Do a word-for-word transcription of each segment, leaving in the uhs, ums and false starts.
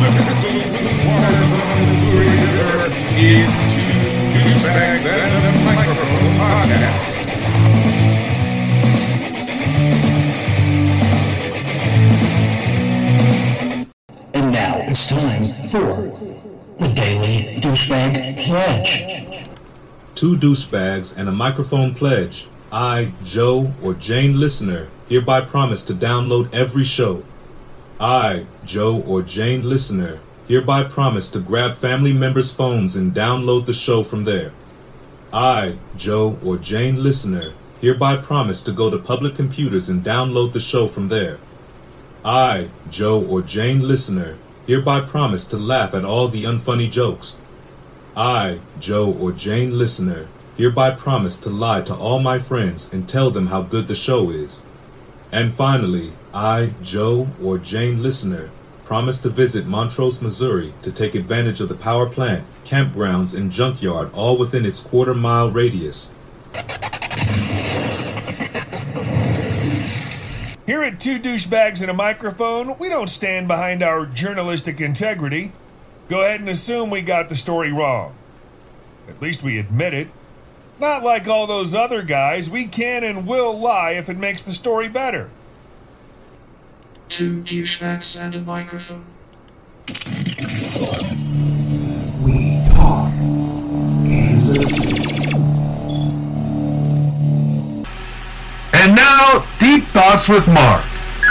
It's Two Douchebags and a Microphone podcast. And now it's time for the Daily Douchebag Pledge. Two Douchebags and a Microphone Pledge. I, Joe, or Jane listener, hereby promise to download every show. I, Joe, or Jane listener, hereby promise to grab family members' phones and download the show from there. I, Joe, or Jane listener, hereby promise to go to public computers and download the show from there. I, Joe, or Jane listener, hereby promise to laugh at all the unfunny jokes. I, Joe, or Jane listener, hereby promise to lie to all my friends and tell them how good the show is. And finally, I, Joe, or Jane listener, promise to visit Montrose, Missouri to take advantage of the power plant, campgrounds, and junkyard all within its quarter-mile radius. Here at Two Douchebags and a Microphone, we don't stand behind our journalistic integrity. Go ahead and assume we got the story wrong. At least we admit it. Not like all those other guys, we can and will lie if it makes the story better. Two douchebags and a microphone. We talk Kansas City. And now, Deep Thoughts with Mark.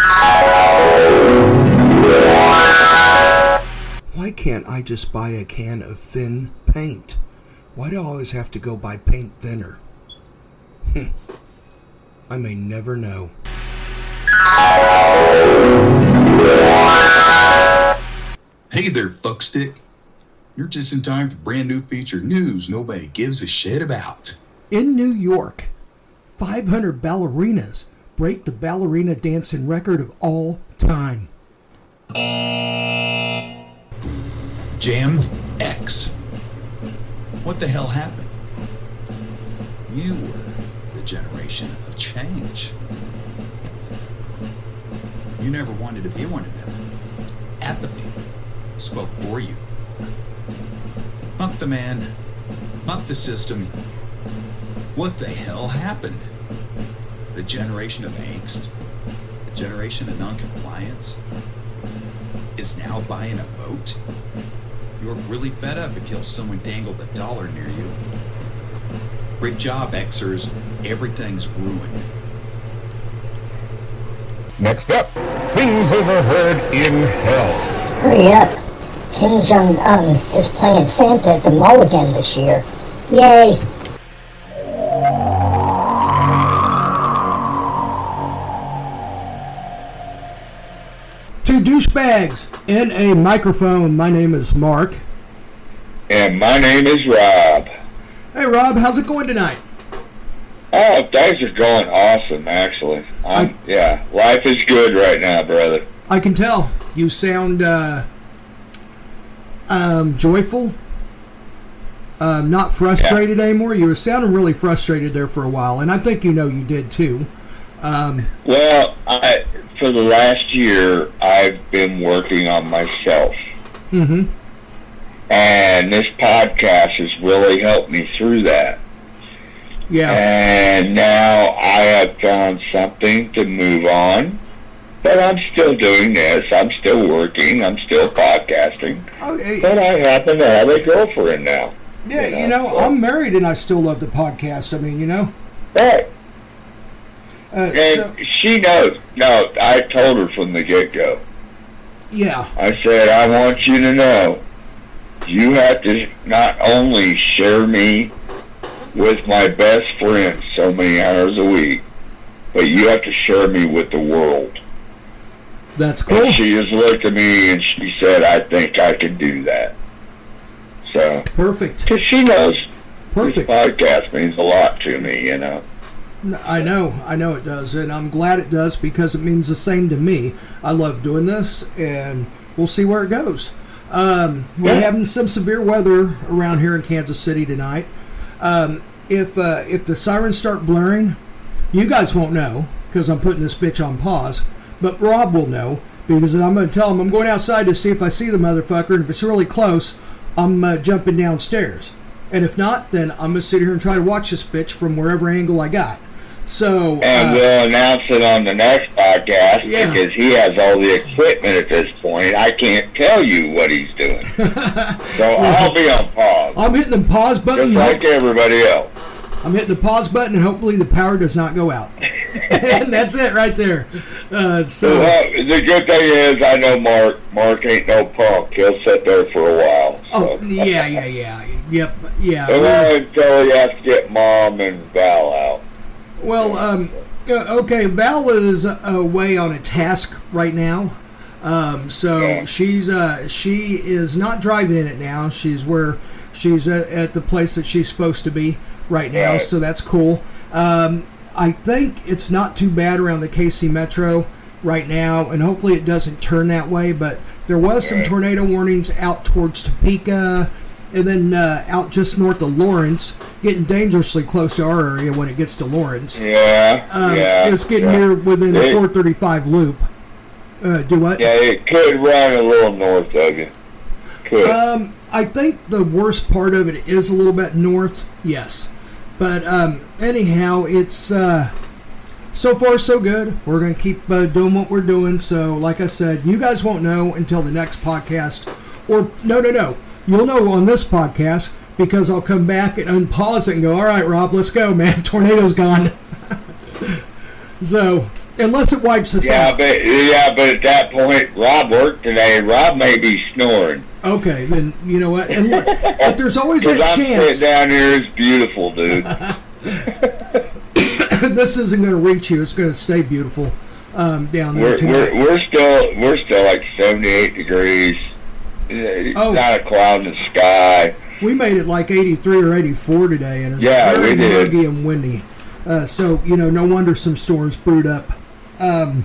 Why can't I just buy a can of thin paint? Why do I always have to go buy paint thinner? Hm. I may never know. Hey there, fuckstick. You're just in time for brand new feature news nobody gives a shit about. In New York, five hundred ballerinas break the ballerina dancing record of all time. Jam X. What the hell happened? You were the generation of change. You never wanted to be one of them. Apathy spoke for you. Fuck the man. Fuck the system. What the hell happened? The generation of angst? The generation of non-compliance? Is now buying a boat? You're really fed up until someone dangled a dollar near you. Great job, Xers. Everything's ruined. Next up, things overheard in hell. Hurry up. Kim Jong-un is playing Santa at the mall again this year. Yay! Two douchebags and a microphone. My name is Mark. And my name is Rob. Hey Rob, how's it going tonight? Oh, things are going awesome, actually. I'm, I, yeah, life is good right now, brother. I can tell. You sound uh, um, joyful. Um, not frustrated yeah. anymore. You were sounding really frustrated there for a while, and I think you know you did too. Um, well, I, for the last year, I've been working on myself. Mm-hmm. And this podcast has really helped me through that. Yeah. And now I have found something to move on. But I'm still doing this. I'm still working. I'm still podcasting. Okay. But I happen to have a girlfriend now. Yeah, you know, you know so. I'm married and I still love the podcast. I mean, you know. Right. Uh, and so, she knows. No, I told her from the get-go. Yeah. I said, I want you to know, you have to not only share me with my best friends so many hours a week, but you have to share me with the world. That's cool. And she just looked at me and she said, I think I can do that. So perfect. Because she knows perfect. This podcast means a lot to me, you know. I know, I know it does, and I'm glad it does because it means the same to me. I love doing this, and we'll see where it goes. Um, we're yeah. having some severe weather around here in Kansas City tonight. Um, if uh, if the sirens start blaring, you guys won't know because I'm putting this bitch on pause, but Rob will know because I'm going to tell them I'm going outside to see if I see the motherfucker, and if it's really close, I'm uh, jumping downstairs. And if not, then I'm going to sit here and try to watch this bitch from wherever angle I got. So, and uh, we'll announce it on the next podcast yeah. because he has all the equipment at this point. I can't tell you what he's doing. So I'll be on pause. I'm hitting the pause button. Just like everybody else. I'm hitting the pause button, and hopefully the power does not go out. And that's it right there. Uh, so well, the good thing is I know Mark. Mark ain't no punk. He'll sit there for a while. So. Oh, yeah, yeah, yeah. Yep, yeah. So well, until he has to get Mom and Val out. Well, um, okay, Val is away on a task right now. Um, so yeah. she's uh, she is not driving in it now. She's where she's at, at the place that she's supposed to be right now. Right. So that's cool. Um, I think it's not too bad around the K C Metro right now, and hopefully it doesn't turn that way. But there was some right. tornado warnings out towards Topeka, and then uh, out just north of Lawrence, getting dangerously close to our area when it gets to Lawrence. Yeah, um, yeah. It's getting yeah. near within the it, four thirty-five loop. Uh, do what? Yeah, it could run a little north of you. Could. Um, I think the worst part of it is a little bit north, yes. But um, anyhow, it's uh, so far so good. We're going to keep uh, doing what we're doing. So, like I said, you guys won't know until the next podcast. Or, no, no, no. You'll know on this podcast because I'll come back and unpause it and go, all right, Rob, let's go, man. Tornado's gone. So, unless it wipes us yeah, out. But, yeah, but at that point, Rob worked today. Rob may be snoring. Okay, then you know what? And look, but there's always that I'm chance. sitting down here, it's beautiful, dude. This isn't going to reach you. It's going to stay beautiful um, down there We're, tonight. we're we're still we're still like seventy-eight degrees. It's Oh. not a cloud in the sky. We made it like eighty-three or eighty-four today, and it's Yeah, very we did. muggy and windy. Uh, so you know, no wonder some storms brewed up. Um,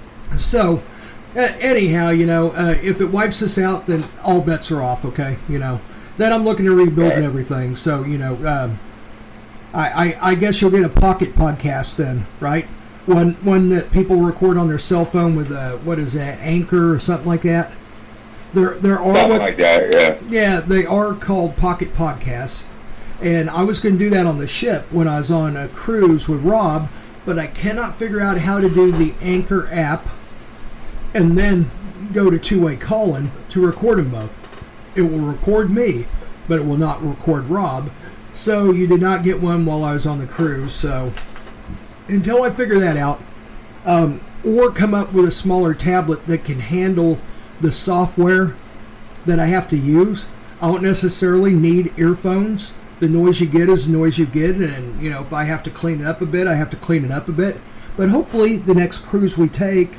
so. Uh, anyhow, you know, uh, if it wipes us out, then all bets are off, okay? You know, then I'm looking to rebuild and everything. So, you know, um, I, I, I guess you'll get a pocket podcast then, right? One one that people record on their cell phone with, uh, what is that, Anchor or something like that? There, there are Something what, like that, yeah. Yeah, they are called pocket podcasts. And I was going to do that on the ship when I was on a cruise with Rob, but I cannot figure out how to do the Anchor app and then go to two-way calling to record them both. It will record me, but it will not record Rob. So you did not get one while I was on the cruise. So until I figure that out, um, or come up with a smaller tablet that can handle the software that I have to use, I don't necessarily need earphones. The noise you get is the noise you get, and you know, if I have to clean it up a bit, I have to clean it up a bit. But hopefully the next cruise we take,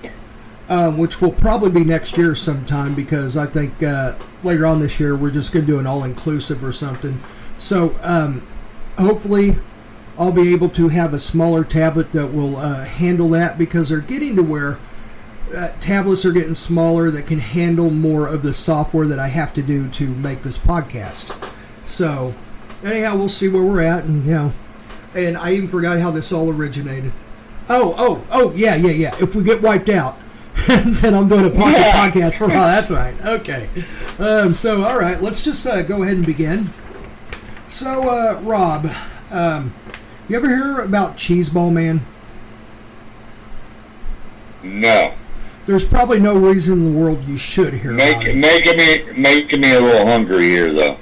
Um, which will probably be next year sometime, because I think uh, later on this year we're just going to do an all-inclusive or something. So um, hopefully I'll be able to have a smaller tablet that will uh, handle that, because they're getting to where uh, tablets are getting smaller that can handle more of the software that I have to do to make this podcast. So anyhow, we'll see where we're at, and you know, and I even forgot how this all originated. Oh, oh, oh, yeah, yeah, yeah. If we get wiped out, then I'm doing a pocket Yeah. podcast for a while. That's right. Okay. Um, so, all right, let's just uh, go ahead and begin. So, uh, Rob, um, you ever hear about Cheeseball Man? No. There's probably no reason in the world you should hear Make, about it. making me making me a little hungry here, though.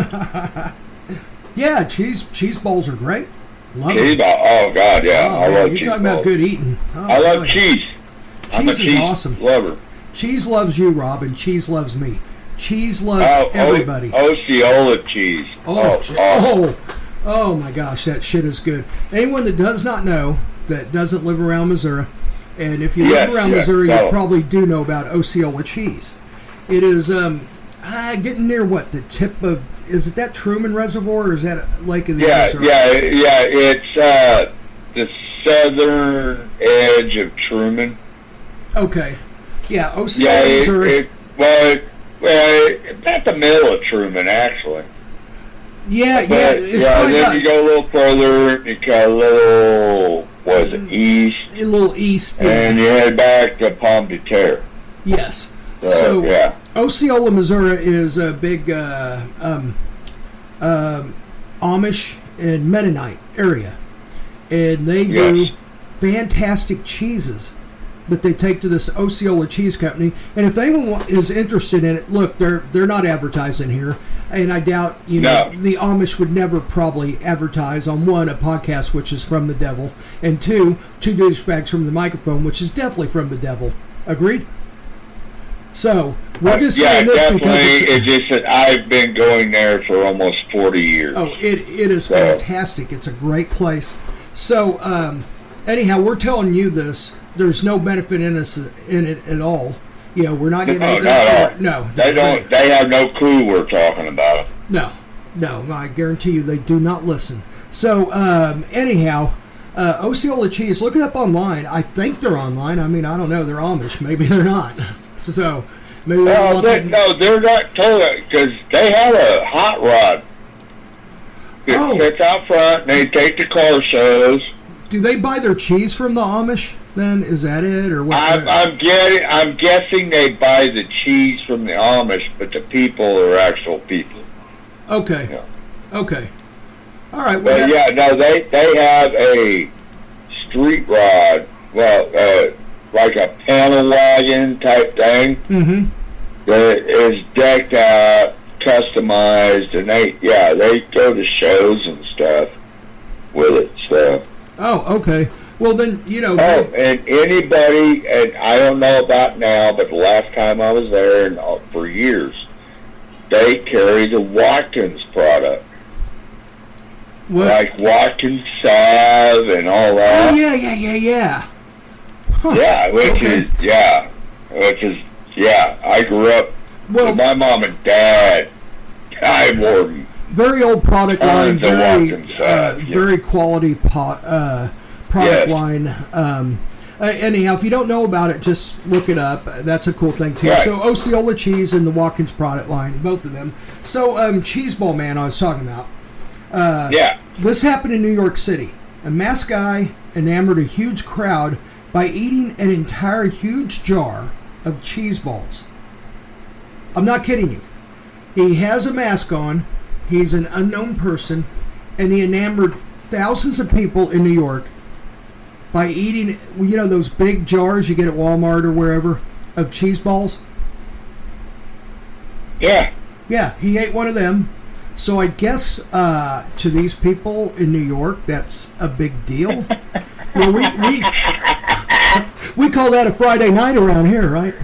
Yeah, cheese cheese balls are great. Love Cheese it. ball. Oh God, yeah, Oh, I man, love you're cheese talking balls. about good eating. Oh, I love boy. cheese. I'm a Cheese is cheese awesome. lover. Cheese loves you, Rob, and cheese loves me. Cheese loves Oh, everybody. O- Osceola cheese. Oh, oh, ch- awesome. oh, oh my gosh, that shit is good. Anyone that does not know, that doesn't live around Missouri, and if you Yes, live around yes, Missouri, tell you 'em. probably do know about Osceola cheese. It is um, ah, getting near what, the tip of, is it that Truman Reservoir, or is that Lake of the Yeah, Ozarks? yeah, yeah. It's uh, the southern edge of Truman. Okay. Yeah, Osceola, Yeah, it, Missouri. it, well, it, well, it's at the middle of Truman, actually. yeah, But, yeah, it's yeah, probably then about you go a little further, you go a little, what is it, east, a little east. Yeah. and you head back to Pomme de Terre. Yes. So, So, yeah. Osceola, Missouri is a big uh, um, um Amish and Mennonite area. And they do Yes. fantastic cheeses that they take to this Osceola Cheese Company. And if anyone wa- is interested in it, look, they're they're not advertising here. And I doubt, you know, No. the Amish would never probably advertise on, one, a podcast, which is from the devil, and two, two douchebags from the microphone, which is definitely from the devil. Agreed? So, we're just yeah, saying this definitely. because it's, It's just that I've been going there for almost forty years. oh, it it is So- fantastic. It's a great place. So, um, anyhow, we're telling you this. There's no benefit in us in it at all. You know, we're not getting No, anything not at for it. all. No, They don't. They have no clue we're talking about. No, no, I guarantee you they do not listen. So, um, anyhow, uh, Osceola Cheese, look it up online. I think they're online. I mean, I don't know. They're Amish. Maybe they're not. So, maybe they don't No, want they, that- no, they're not told because they have a hot rod that Oh. sits out front. And they take the car shows. Do they buy their cheese from the Amish then? Is that it? Or what? I'm, I'm getting. I'm guessing they buy the cheese from the Amish, but the people are actual people. Okay. Yeah. Okay. All right. Well, But yeah, no, they they have a street rod. Well, uh, like a panel wagon type thing Mm-hmm. that is decked out, customized, and they yeah they go to shows and stuff with it. So. Oh, okay. Well, then, you know. Oh, and anybody, and I don't know about now, but the last time I was there, and uh, for years, they carry the Watkins product. What? Like Watkins salve and all Oh, that. yeah, yeah, yeah, yeah. Huh. Yeah, which Okay. is, yeah, which is, yeah, I grew up Well- with my mom and dad. I wore them. Very old product line, Tons of very, Watkins uh, salve, yeah. very quality po- uh, product Yes. line. Um, uh, anyhow, if you don't know about it, just look it up. That's a cool thing too. Right. So Osceola Cheese and the Watkins product line, both of them. So um, Cheeseball Man, I was talking about. Uh, Yeah. This happened in New York City. A masked guy enamored a huge crowd by eating an entire huge jar of cheese balls. I'm not kidding you. He has a mask on. He's an unknown person, and he enamored thousands of people in New York by eating, you know, those big jars you get at Walmart or wherever of cheese balls. Yeah. Yeah, he ate one of them. So I guess uh, to these people in New York, that's a big deal. Well, we we we call that a Friday night around here, right?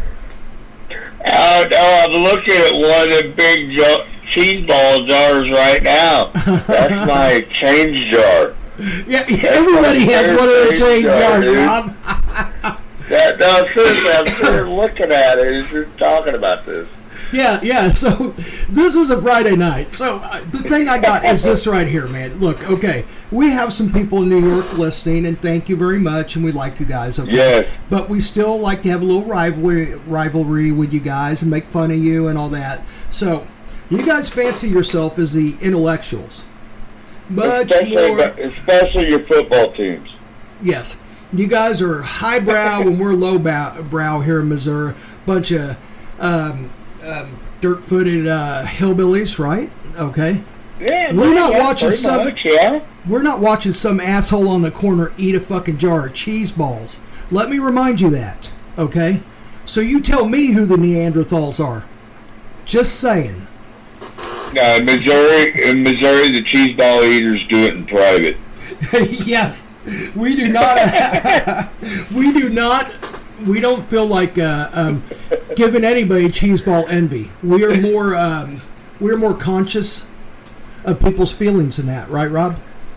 Oh, no, I'm looking at one of the big jo- cheese ball jars right now. That's my change jar. Yeah, everybody has one of those change jars, Rob. That, no, seriously, I'm sitting here looking at it as you're talking about this. Yeah, yeah. So this is a Friday night. So uh, the thing I got is this right here, man. Look, okay, we have some people in New York listening, and thank you very much, and we like you guys. Okay? Yes. But we still like to have a little rivalry, rivalry with you guys and make fun of you and all that. So you guys fancy yourself as the intellectuals. Much especially, more. especially your football teams. Yes. You guys are highbrow and we're lowbrow brow here in Missouri. Bunch of um, um, dirt-footed uh, hillbillies, right? Okay. Yeah, We're not yeah, watching pretty some. much, yeah. We're not watching some asshole on the corner eat a fucking jar of cheese balls. Let me remind you that, okay? So you tell me who the Neanderthals are. Just saying. No, in Missouri, in Missouri, the cheese ball eaters do it in private. Yes, we do not. we do not. We don't feel like uh, um, giving anybody cheese ball envy. We are more. Um, we're more conscious of people's feelings than that, right, Rob?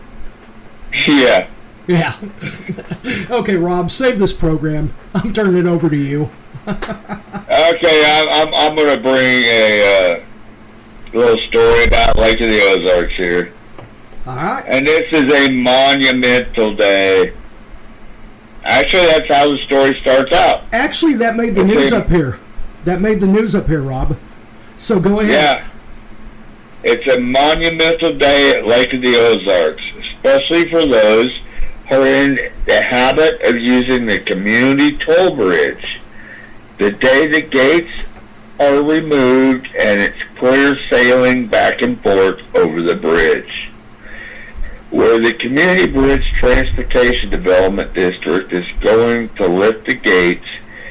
Yeah. Yeah. Okay, Rob, save this program. I'm turning it over to you. Okay, I'm I'm, I'm going to bring a uh, little story about Lake of the Ozarks here. All right. And this is a monumental day. Actually, that's how the story starts out. Actually, that made the Okay. news up here. That made the news up here, Rob. So go ahead. Yeah. It's a monumental day at Lake of the Ozarks, especially for those who are in the habit of using the community toll bridge. The day the gates are removed and it's clear sailing back and forth over the bridge. Where the Community Bridge Transportation Development District is going to lift the gates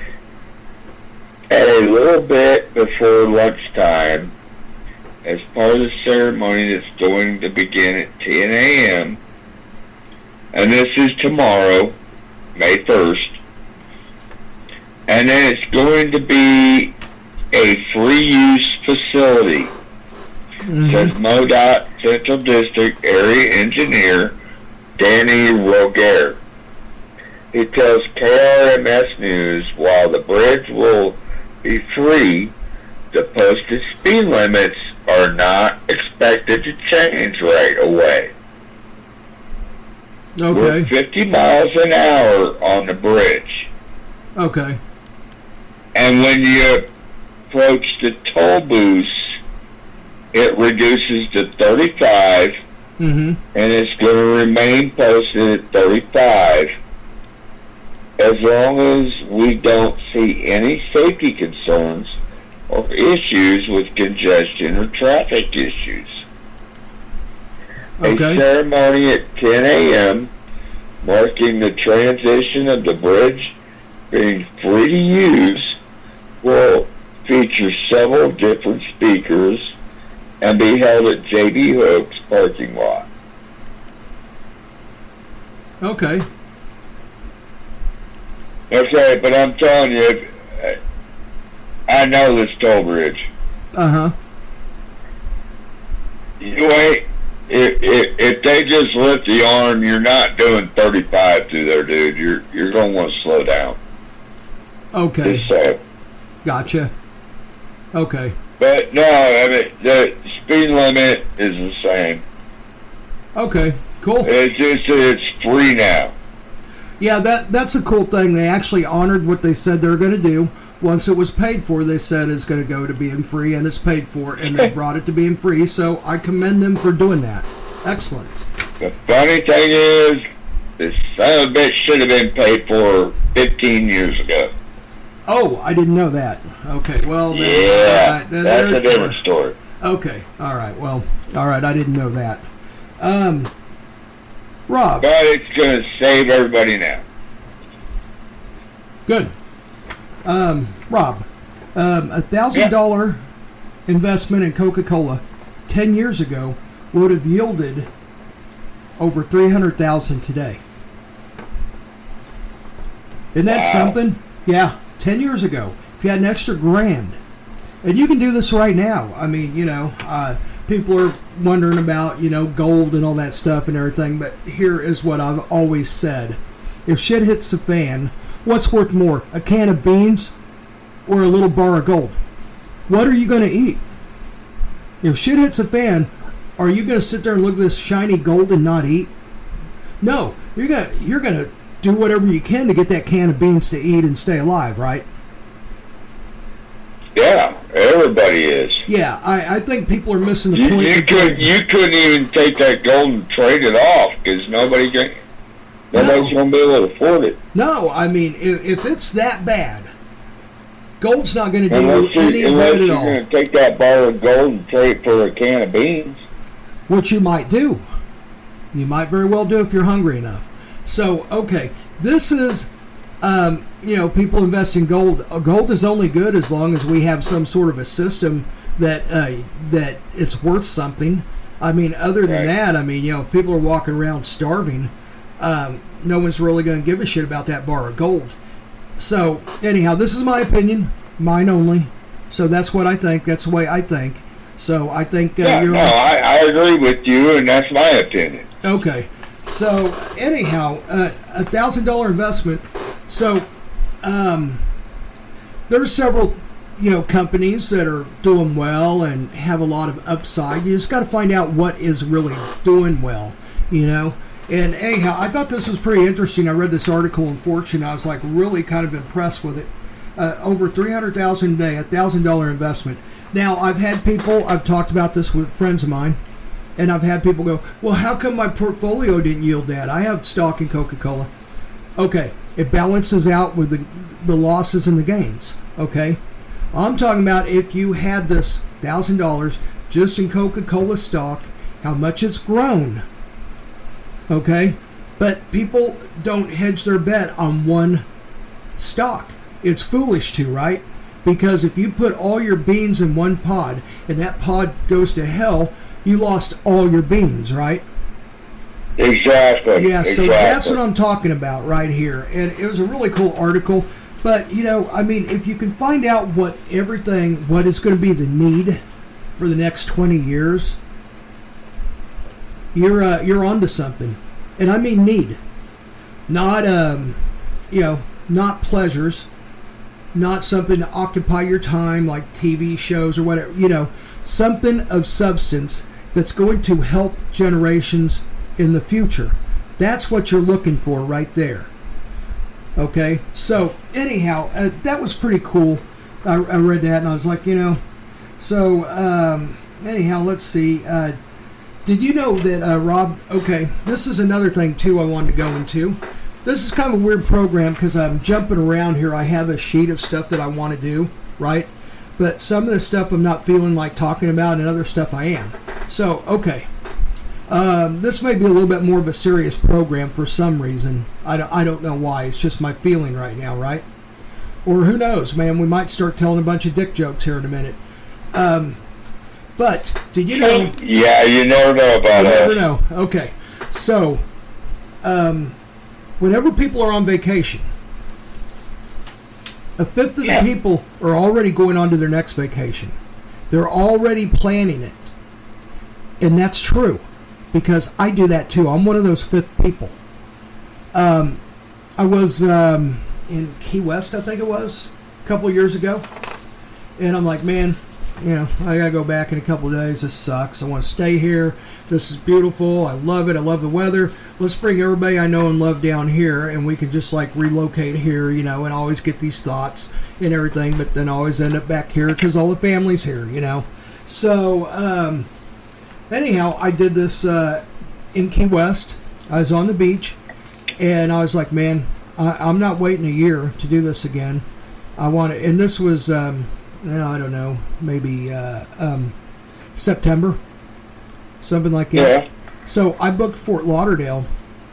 at a little bit before lunchtime as part of the ceremony that's going to begin at ten a.m. And this is tomorrow, May first. And then it's going to be a free-use facility, mm-hmm. says MoDOT Central District Area Engineer Danny Roger. He tells K R M S News while the bridge will be free, the posted speed limits are not expected to change right away. Okay. We're fifty miles an hour on the bridge. Okay. And when you approach the toll booths, it reduces to thirty-five, mm-hmm. and it's going to remain posted at thirty-five as long as we don't see any safety concerns or issues with congestion or traffic issues. Okay. A ceremony at ten a.m. marking the transition of the bridge being free to use will feature several different speakers and be held at J B Hook's parking lot. Okay. Okay, but I'm telling you, I know this toll bridge. Uh-huh. You wait, if, if, if they just lift the arm, you're not doing thirty-five through there, dude. You're, you're going to want to slow down. Okay. Just so. Gotcha. Okay. But no, I mean, the speed limit is the same. Okay, cool. It's just that it's free now. Yeah, that that's a cool thing. They actually honored what they said they were going to do. Once it was paid for, they said it's going to go to being free, and it's paid for, and they brought it to being free, so I commend them for doing that. Excellent. The funny thing is, this son of a bitch should have been paid for fifteen years ago. Oh, I didn't know that. Okay, well, then, yeah, right, then that's there, a different story. Okay, all right, well, all right, I didn't know that. Um, Rob. But it's going to save everybody now. Good. Um, Rob, um, a thousand dollar investment in Coca-Cola ten years ago would have yielded over three hundred thousand today. Isn't that wow. something? Yeah, ten years ago, if you had an extra grand, and you can do this right now. I mean, you know, uh, people are wondering about, you know, gold and all that stuff and everything, but here is what I've always said. If shit hits the fan, what's worth more, a can of beans or a little bar of gold? What are you going to eat? If shit hits the fan, are you going to sit there and look at this shiny gold and not eat? No, you're going you're going to do whatever you can to get that can of beans to eat and stay alive, right? Yeah, everybody is. Yeah, I, I think people are missing the you, point. You, could, you couldn't even take that gold and trade it off because nobody can, nobody's no. going to be able to afford it. No, I mean, if, if it's that bad, gold's not going to do unless any you, good at you're all. You're going to take that bar of gold and trade it for a can of beans. Which you might do. You might very well do if you're hungry enough. So, okay, this is... Um, you know, people invest in gold. Gold is only good as long as we have some sort of a system that uh, that it's worth something. I mean, other than right. that, I mean, you know, if people are walking around starving, um, no one's really going to give a shit about that bar of gold. So, anyhow, this is my opinion, mine only. So that's what I think. That's the way I think. So I think uh, yeah, you're. No, I, I agree with you, and that's my opinion. Okay. So anyhow, uh, a thousand dollar investment. So, um, there's several, you know, companies that are doing well and have a lot of upside. You just got to find out what is really doing well, you know. And anyhow, I thought this was pretty interesting. I read this article in Fortune. I was like really kind of impressed with it. Uh, over three hundred thousand dollars a day, a thousand dollar investment. Now, I've had people, I've talked about this with friends of mine, and I've had people go, well, how come my portfolio didn't yield that? I have stock in Coca-Cola. Okay. It balances out with the the losses and the gains. Okay? I'm talking about if you had this one thousand dollars just in Coca-Cola stock, how much it's grown. Okay? But people don't hedge their bet on one stock. It's foolish to, right? Because if you put all your beans in one pod and that pod goes to hell, you lost all your beans, right? Exactly. Yeah, so exactly. that's what I'm talking about right here. And it was a really cool article. But, you know, I mean, if you can find out what everything, what is going to be the need for the next twenty years, you're uh, you're onto something. And I mean need. Not, um, you know, not pleasures. Not something to occupy your time like T V shows or whatever. You know, something of substance that's going to help generations in the future. That's what you're looking for right there. Okay, so anyhow, uh, that was pretty cool. I, I read that and I was like, you know, so um, anyhow, let's see. Uh, did you know that, uh, Rob, okay, this is another thing too I wanted to go into. This is kind of a weird program because I'm jumping around here. I have a sheet of stuff that I want to do, right? But some of the stuff I'm not feeling like talking about and other stuff I am. So, okay. Um, this may be a little bit more of a serious program for some reason. I don't, I don't know why. It's just my feeling right now, right? Or who knows, man. We might start telling a bunch of dick jokes here in a minute. Um, but, did you know... Yeah, you never know about it. You never us. know. Okay. So, um, whenever people are on vacation, a fifth of yeah. the people are already going on to their next vacation. They're already planning it. And that's true. Because I do that too. I'm one of those fifth people. Um, I was um, in Key West, I think it was, a couple of years ago. And I'm like, man, you know, I got to go back in a couple of days. This sucks. I want to stay here. This is beautiful. I love it. I love the weather. Let's bring everybody I know and love down here, and we can just like relocate here, you know, and always get these thoughts and everything, but then always end up back here because all the family's here, you know. So, um... anyhow, I did this uh, in Key West. I was on the beach, and I was like, man, I, I'm not waiting a year to do this again. I want to, and this was, um, I don't know, maybe uh, um, September, something like that. Yeah. So I booked Fort Lauderdale.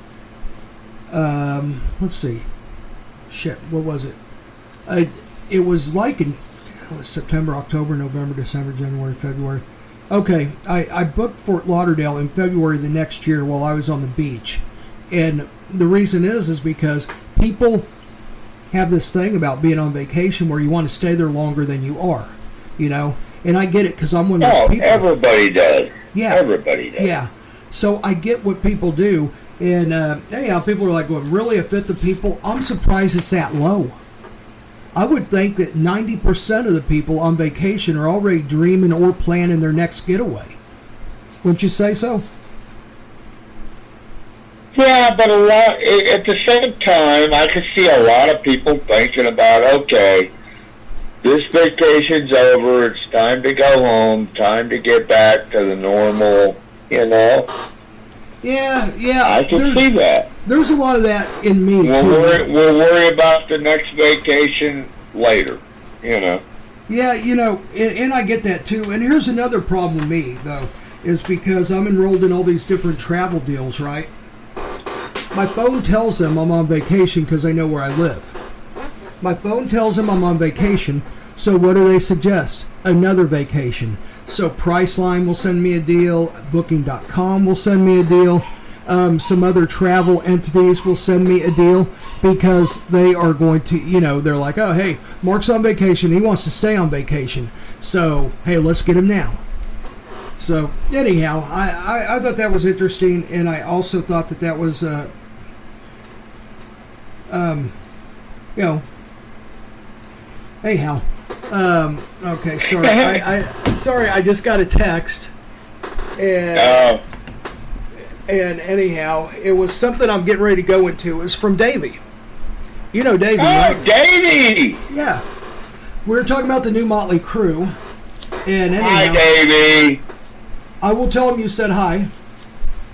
Um, let's see. Shit, what was it? I, it was like in September, October, November, December, January, February. Okay, I, I booked Fort Lauderdale in February the next year while I was on the beach. And the reason is, is because people have this thing about being on vacation where you want to stay there longer than you are, you know? And I get it because I'm one of those oh, people. everybody does. Yeah. Everybody does. Yeah. So I get what people do. And, uh, anyhow, people are like, well, really, a fifth of people? I'm surprised it's that low. I would think that ninety percent of the people on vacation are already dreaming or planning their next getaway. Wouldn't you say so? Yeah, but a lot, at the same time, I could see a lot of people thinking about, okay, this vacation's over, it's time to go home, time to get back to the normal, you know? Yeah, yeah. I can see that. There's a lot of that in me, we'll too. Worry, we'll worry about the next vacation later, you know? Yeah, you know, and, and I get that, too. And here's another problem with me, though, is because I'm enrolled in all these different travel deals, right? My phone tells them I'm on vacation because they know where I live. My phone tells them I'm on vacation, so what do they suggest? Another vacation. So Priceline will send me a deal, Booking dot com will send me a deal, um, some other travel entities will send me a deal because they are going to, you know, they're like, oh, hey, Mark's on vacation, he wants to stay on vacation, so, hey, let's get him now. So, anyhow, I, I, I thought that was interesting, and I also thought that that was, uh, um, you know, anyhow. Um, okay, sorry. I, I sorry, I just got a text, and uh, and anyhow, it was something I'm getting ready to go into. It's from Davey. You know Davey, oh, right? Davey! Yeah, we were talking about the new Motley Crue, and anyhow, hi, Davey. I will tell him you said hi.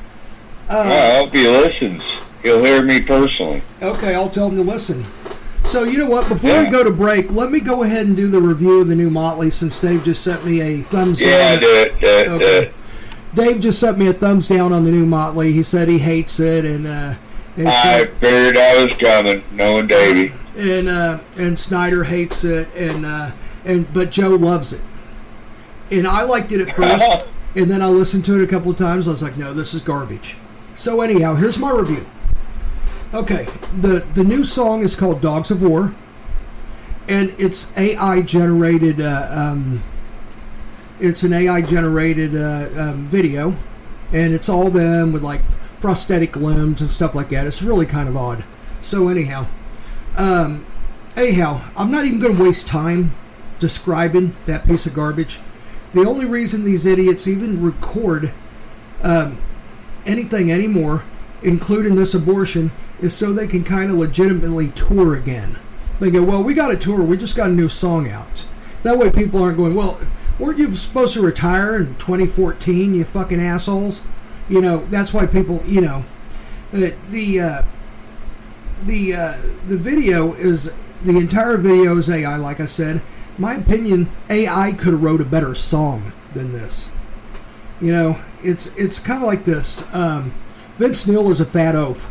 Uh, well, I hope he listens. He'll hear me personally. Okay, I'll tell him to listen. So you know what? Before Yeah. we go to break, let me go ahead and do the review of the new Motley since Dave just sent me a thumbs Yeah, down. do it, do it, Okay. do it. Dave just sent me a thumbs down on the new Motley. He said he hates it, and uh, and, I so, figured I was coming, knowing Davey. and uh, and Snyder hates it, and uh, and but Joe loves it. And I liked it at first, and then I listened to it a couple of times. I was like, no, this is garbage. So anyhow, here's my review. Okay, the the new song is called Dogs of War, and it's A I generated. Uh, um, it's an A I generated uh, um, video, and it's all them with like prosthetic limbs and stuff like that. It's really kind of odd. So anyhow, um, anyhow, I'm not even going to waste time describing that piece of garbage. The only reason these idiots even record um, anything anymore, including this abortion, is so they can kind of legitimately tour again. They go, well, we got a tour. We just got a new song out. That way people aren't going, well, weren't you supposed to retire in twenty fourteen, you fucking assholes? You know, that's why people, you know, the the uh, the, uh, the video is, the entire video is A I, like I said. My opinion, A I could have wrote a better song than this. You know, it's it's kind of like this. Um, Vince Neil is a fat oaf.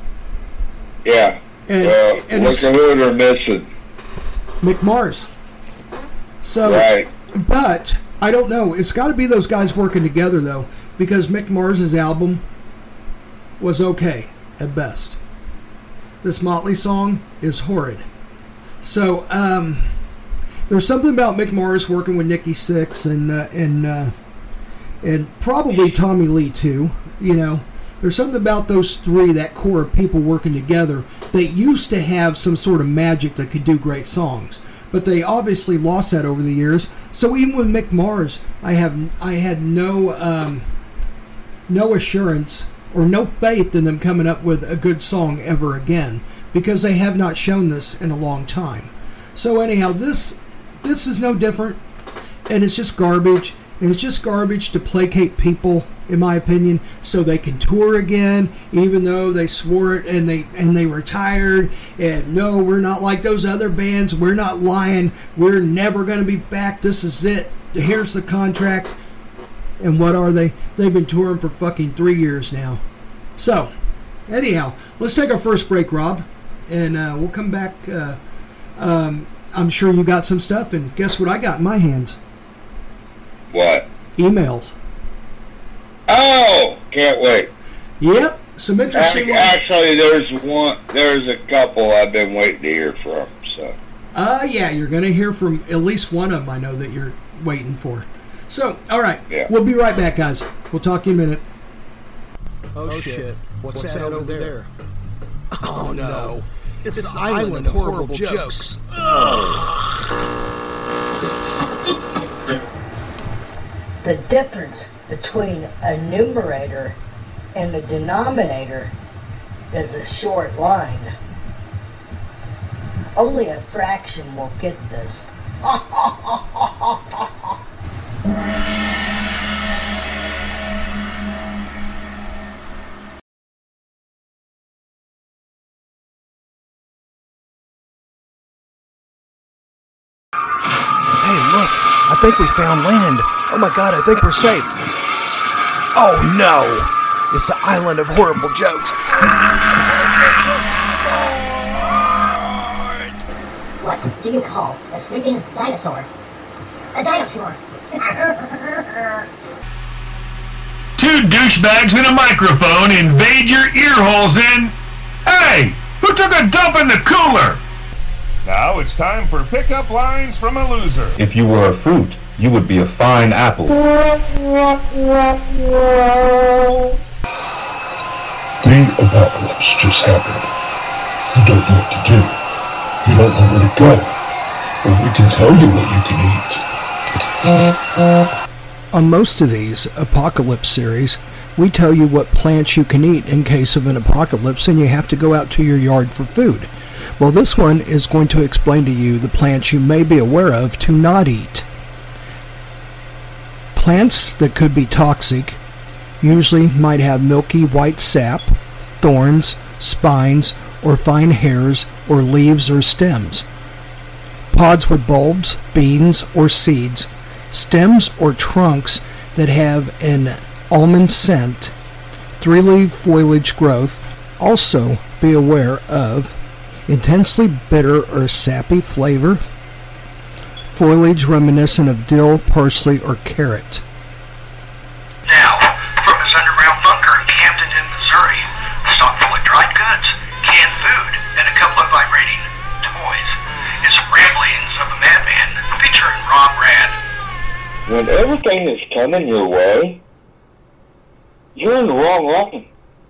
Yeah. And, well, and look at who they're missing. McMars. So, Right. but I don't know. It's got to be those guys working together, though, because Mick Mars's album was okay at best. This Motley song is horrid. So, um, there's something about Mick Mars working with Nikki Sixx and uh, and uh, and probably Tommy Lee too. You know, there's something about those three, that core of people working together, that used to have some sort of magic that could do great songs. But they obviously lost that over the years. So even with Mick Mars, I have I had no um, no assurance or no faith in them coming up with a good song ever again, because they have not shown this in a long time. So anyhow, this this is no different, and it's just garbage. And it's just garbage to placate people, in my opinion, so they can tour again, even though they swore it and they and they retired. And no, we're not like those other bands. We're not lying. We're never going to be back. This is it. Here's the contract. And what are they? They've been touring for fucking three years now. So, anyhow, let's take our first break, Rob, and uh, we'll come back. Uh, um, I'm sure you got some stuff, and guess what I got in my hands? What? Emails. Oh, can't wait. Yep, some interesting ones. Actually, there's one. There's a couple I've been waiting to hear from. So. Uh, yeah, you're going to hear from at least one of them. I know that you're waiting for. So, all right, yeah. We'll be right back, guys. We'll talk to you in a minute. Oh, oh shit! shit. What's, What's that, that over there? there? Oh, oh no! It's, it's an island, island of horrible, horrible jokes. jokes. The difference between a numerator and a denominator is a short line. Only a fraction will get this. Hey, look! I think we found land. Oh my god, I think we're safe. Oh no! It's the island of horrible jokes. What do you call a sleeping dinosaur? A dinosaur. Two douchebags and a microphone invade your ear holes in... Hey! Who took a dump in the cooler? Now it's time for pickup lines from a loser. If you were a fruit, you would be a fine apple. The apocalypse just happened. You don't know what to do. You don't know where to go. But we can tell you what you can eat. On most of these apocalypse series, we tell you what plants you can eat in case of an apocalypse and you have to go out to your yard for food. Well, this one is going to explain to you the plants you may be aware of to not eat. Plants that could be toxic usually might have milky white sap, thorns, spines, or fine hairs or leaves or stems. Pods with bulbs, beans, or seeds. Stems or trunks that have an almond scent. Three-leaf foliage growth. Also be aware of intensely bitter or sappy flavor. Foliage reminiscent of dill, parsley, or carrot. Now, from his underground bunker in Camden, in Missouri, a stock full of dried goods, canned food, and a couple of vibrating toys, is Ramblings of a Madman, featuring Rob Rad. When everything is coming your way, you're in the wrong line.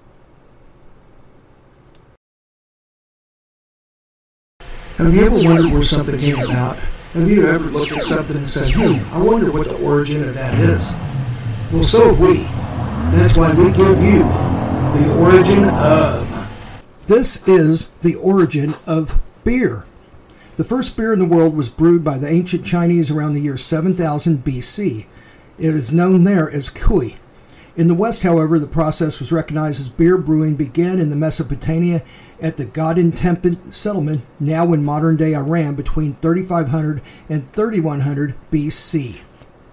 Have you ever wondered where something came about? Have you ever looked at something and said, hmm, I wonder what the origin of that is? Well, so have we. That's why we give you the origin of. This is the origin of beer. The first beer in the world was brewed by the ancient Chinese around the year seven thousand B C. It is known there as kui. In the West, however, the process was recognized as beer brewing began in the Mesopotamia at the Gaziantep settlement, now in modern-day Iran, between thirty-five hundred and thirty-one hundred B C.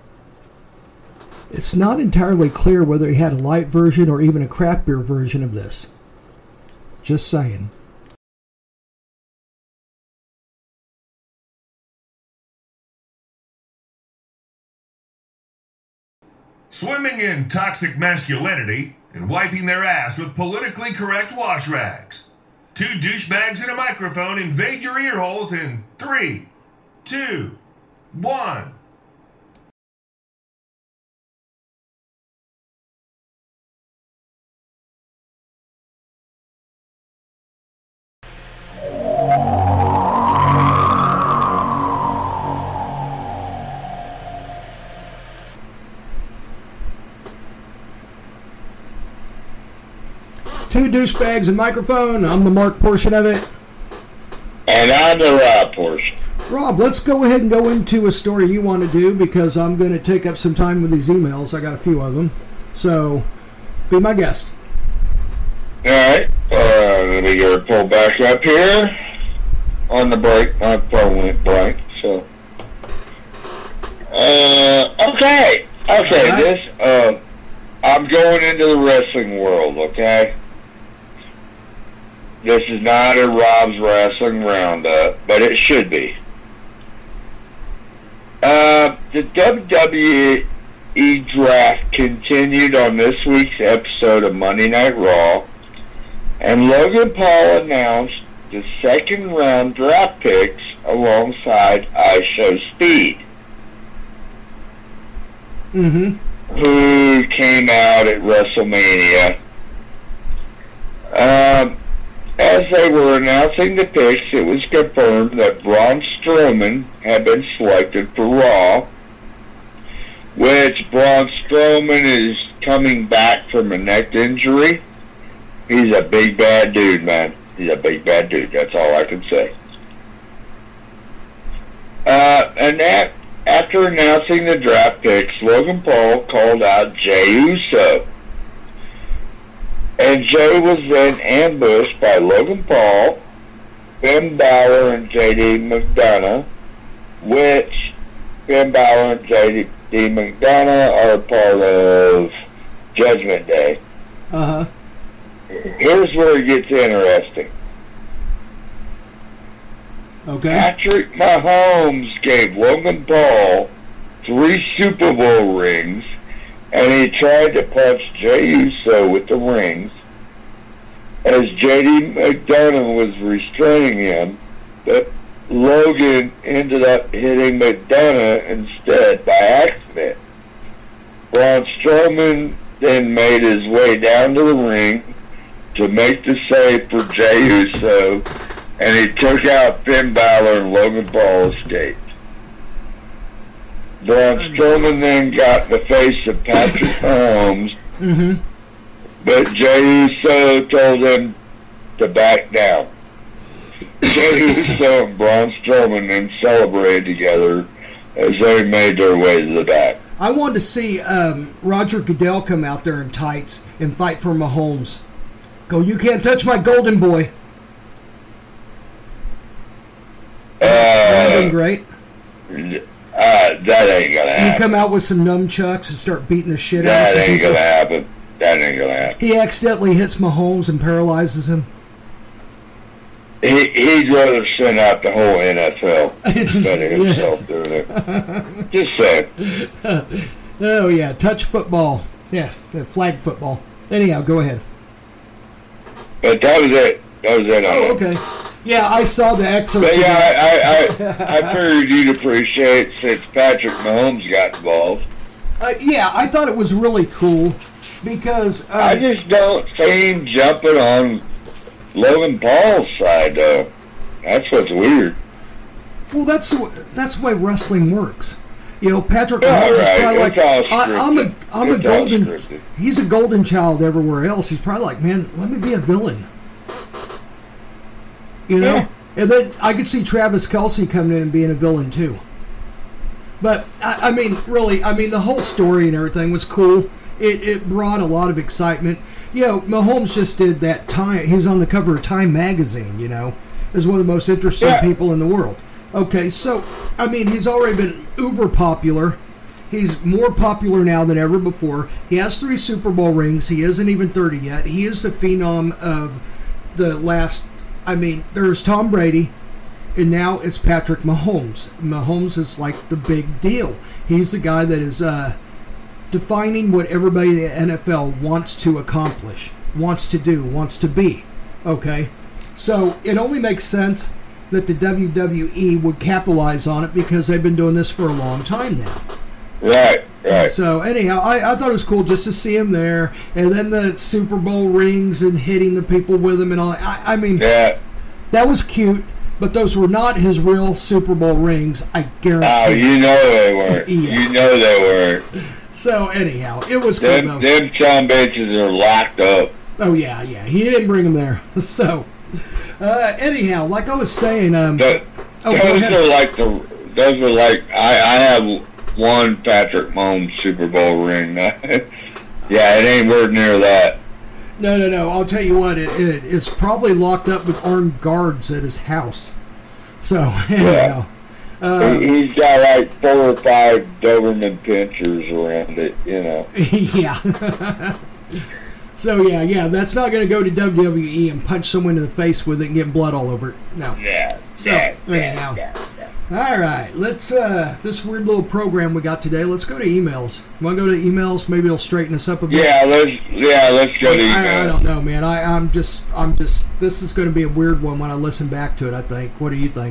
It's not entirely clear whether he had a light version or even a craft beer version of this. Just saying. Swimming in toxic masculinity and wiping their ass with politically correct wash rags. Two douchebags and a microphone invade your ear holes in three, two, one. Two douchebags and microphone. I'm the Mark portion of it. And I'm the Rob portion. Rob, let's go ahead and go into a story you want to do because I'm going to take up some time with these emails. I got a few of them. So, be my guest. All right. Uh, let me get her pulled back up here. On the break. My phone went blank. So. Uh, okay. Okay. Right. This, uh, I'm going into the wrestling world, okay? This is not a Rob's Wrestling Roundup, but it should be. Uh, the W W E draft continued on this week's episode of Monday Night Raw, and Logan Paul announced the second round draft picks alongside IShowSpeed. Mm-hmm. Who came out at WrestleMania. Um, as they were announcing the picks, it was confirmed that Braun Strowman had been selected for Raw, which Braun Strowman is coming back from a neck injury. He's a big bad dude, man. He's a big bad dude. That's all I can say. Uh, and that, after announcing the draft picks, Logan Paul called out Jey Uso. And Jey was then ambushed by Logan Paul, Finn Balor, and J D McDonough, which Finn Balor and J D McDonough are part of Judgment Day. Uh-huh. Here's where it gets interesting. Okay. Patrick Mahomes gave Logan Paul three Super Bowl rings, and he tried to punch Jey Uso with the rings. As J D McDonough was restraining him, but Logan ended up hitting McDonough instead by accident. Braun Strowman then made his way down to the ring to make the save for Jey Uso, and he took out Finn Balor and Logan Paul escaped. Braun Strowman then got in the face of Patrick Mahomes, mm-hmm. but Jey Uso told him to back down. Jey Uso and Braun Strowman then celebrated together as they made their way to the back. I wanted to see um, Roger Goodell come out there in tights and fight for Mahomes. Go, you can't touch my golden boy. been great. Uh, that ain't gonna happen. He come out with some nunchucks and start beating the shit out That of some ain't people. gonna happen. That ain't gonna happen. He accidentally hits Mahomes and paralyzes him. He, he'd rather send out the whole N F L instead of himself doing it. Just saying. Oh, yeah, touch football. Yeah, flag football. Anyhow, go ahead. But that was it. That was it. On Oh, it. okay. Yeah, I saw the exo. But yeah, I, I, I, I figured you'd appreciate since Patrick Mahomes got involved. Uh, yeah, I thought it was really cool because... Uh, I just don't see him jumping on Logan Paul's side, though. That's what's weird. Well, that's that's the way wrestling works. You know, Patrick Yeah, Mahomes right. is probably It's like, all I, I'm a, I'm a It's all golden, scripted. he's a golden child everywhere else. He's probably like, man, let me be a villain. You know? Yeah. And then I could see Travis Kelce coming in and being a villain too. But, I, I mean, really, I mean, the whole story and everything was cool. It, it brought a lot of excitement. You know, Mahomes just did that Time. He was on the cover of Time magazine, you know, as one of the most interesting Yeah. people in the world. Okay, so, I mean, he's already been uber popular. He's more popular now than ever before. He has three Super Bowl rings. He isn't even thirty yet. He is the phenom of the last, I mean, there's Tom Brady, and now it's Patrick Mahomes. Mahomes is like the big deal. He's the guy that is uh, defining what everybody in the N F L wants to accomplish, wants to do, wants to be. Okay? So it only makes sense that the W W E would capitalize on it because they've been doing this for a long time now. Right, right. So anyhow, I, I thought it was cool just to see him there, and then the Super Bowl rings and hitting the people with him and all. I, I mean, Yeah. that was cute, but those were not his real Super Bowl rings. I Oh, guarantee. you know they weren't. Yeah. You know they weren't. So anyhow, it was cool Them, though. them Tom bitches are locked up. Oh yeah, yeah. He didn't bring him there. So uh, anyhow, like I was saying, um, Th- oh, go those ahead. are like the. Those are like I. I have one Patrick Mahomes Super Bowl ring. yeah, it ain't worth near that. No, no, no. I'll tell you what. It, it it's probably locked up with armed guards at his house. So anyhow, uh, He- He's got like four or five Doberman pinchers around it, you know. yeah. So yeah, yeah. That's not going to go to W W E and punch someone in the face with it and get blood all over it. No. Yeah. So yeah, anyhow. yeah, yeah. All right, let's, uh, this weird little program we got today, let's go to emails. Want to go to emails? Maybe it'll straighten us up a bit. Yeah, let's yeah, let's go to I, I email. don't know, man. I, I'm just, I'm just, this is going to be a weird one when I listen back to it, I think. What do you think?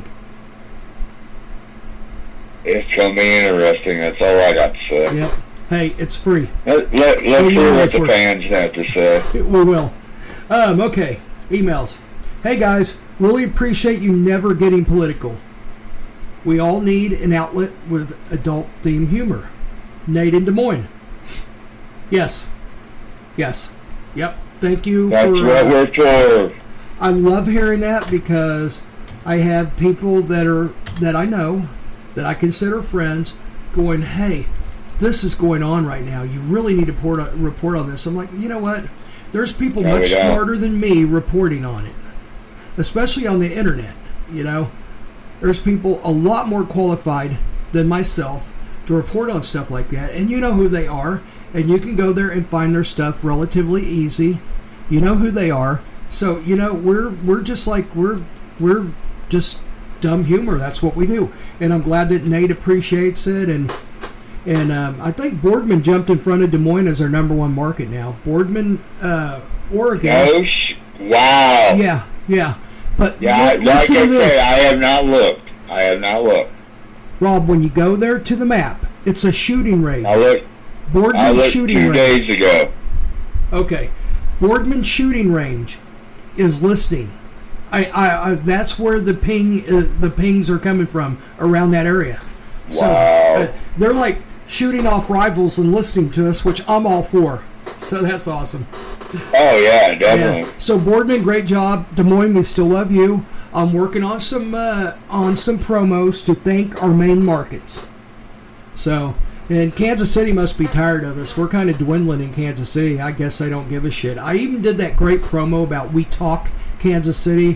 It's gonna be interesting. That's all I got to say. Yep. Hey, it's free. Let, let, let's Oh, hear yeah, what the we're- fans have to say. We will. Um, okay, emails. Hey guys, really appreciate you never getting political. We all need an outlet with adult theme humor. Nate in Des Moines. Yes. Yes. Yep. Thank you That's for. what uh, we're for. I love hearing that because I have people that are that I know that I consider friends going, hey, this is going on right now. You really need to report on, report on this. I'm like, you know what? There's people No, we much don't. smarter than me reporting on it, especially on the internet. You know, there's people a lot more qualified than myself to report on stuff like that, and you know who they are, and you can go there and find their stuff relatively easy. You know who they are. So, you know, we're we're just like we're we're just dumb humor. That's what we do. And I'm glad that Nate appreciates it. And and um, I think Boardman jumped in front of Des Moines as our number one market now. Boardman, uh, Oregon. No sh- wow. Yeah, yeah. But Yeah, li- I- like listen I to this. say, I have not looked. I have not looked. Rob, when you go there to the map, it's a shooting range. I looked. Boardman I looked shooting two range. days ago. Okay, Boardman shooting range is listing. I, I, I that's where the ping, uh, the pings are coming from around that area. So Wow. uh, they're like shooting off rivals and listening to us, which I'm all for. So that's awesome. Oh yeah, definitely. Yeah. So Boardman, great job. Des Moines, we still love you. I'm working on some uh, on some promos to thank our main markets. So, and Kansas City must be tired of us. We're kind of dwindling in Kansas City. I guess they don't give a shit. I even did that great promo about We Talk Kansas City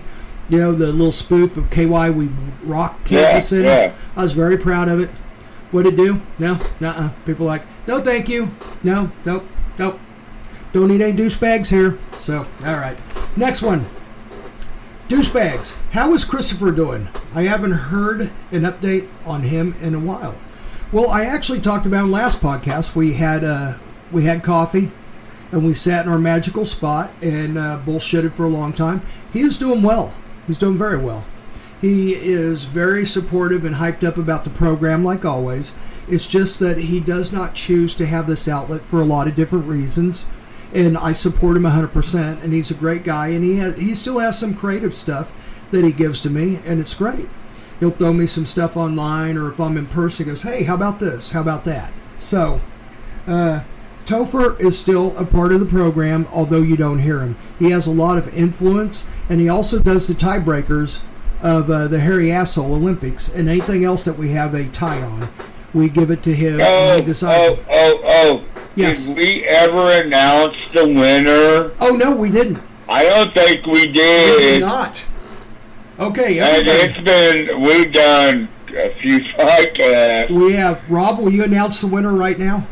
You know, the little spoof of K Y We Rock Kansas Yeah, City. yeah. I was very proud of it. What'd it do? No, nuh-uh. People are like, no, thank you. No, nope, nope. Don't need any douchebags here. So, all right. Next one. Douchebags. How is Christopher doing? I haven't heard an update on him in a while. Well, I actually talked about in last podcast. We had uh, we had coffee, and we sat in our magical spot and uh, bullshitted for a long time. He is doing well. He's doing very well. He is very supportive and hyped up about the program, like always. It's just that he does not choose to have this outlet for a lot of different reasons. And I support him one hundred percent, and he's a great guy, and he has, he still has some creative stuff that he gives to me, and it's great. He'll throw me some stuff online, or if I'm in person, he goes, hey, how about this? How about that? So, uh, Topher is still a part of the program, although you don't hear him. He has a lot of influence, and he also does the tiebreakers of uh, the Hairy Asshole Olympics, and anything else that we have a tie on, we give it to him, Oh, and he decides. oh, oh, oh. Yes. Did we ever announce the winner? Oh, no, we didn't. I don't think we We did. did not. Okay, And everybody. it's been, we've done a few podcasts. We have, Rob, will you announce the winner right now?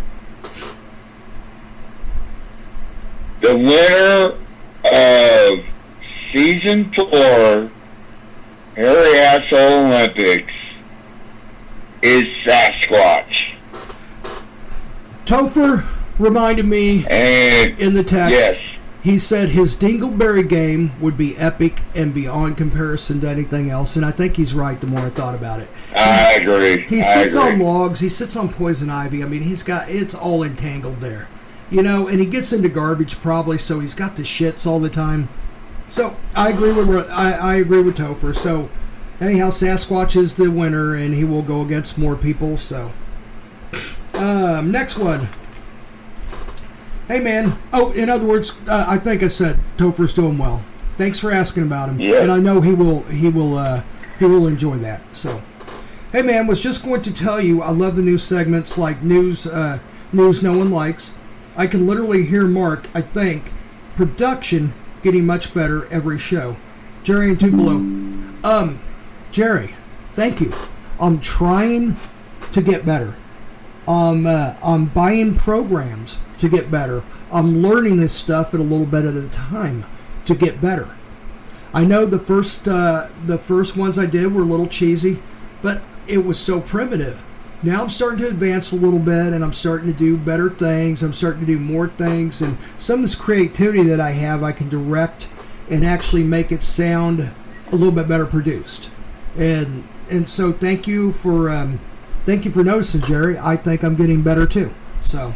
The winner of season four, Hairy Asshole Olympics, is Sasquatch. Topher reminded me And in the text. yes. He said his Dingleberry game would be epic and beyond comparison to anything else, and I think he's right the more I thought about it. I agree. He I sits agree. on logs, he sits on poison ivy. I mean, he's got, it's all entangled there. You know, and he gets into garbage probably, so he's got the shits all the time. So, I agree with I, I agree with Topher. So, anyhow, Sasquatch is the winner, and he will go against more people, so. Um, next one. Hey, man. Oh, in other words, uh, I think I said Topher's doing well. Thanks for asking about him. Yeah. And I know he will he will uh, he will enjoy that. So, hey, man, was just going to tell you I love the new segments like news uh, news no one likes. I can literally hear Mark, I think, production getting much better every show. Jerry and Tupelo. Um, Jerry, thank you. I'm trying to get better. I'm, uh, I'm buying programs to get better. I'm learning this stuff at a little bit at a time to get better. I know the first uh, the first ones I did were a little cheesy, but it was so primitive. Now I'm starting to advance a little bit, and I'm starting to do better things. I'm starting to do more things, and some of this creativity that I have, I can direct and actually make it sound a little bit better produced. And and so thank you for um, thank you for noticing, Jerry. I think I'm getting better too. So,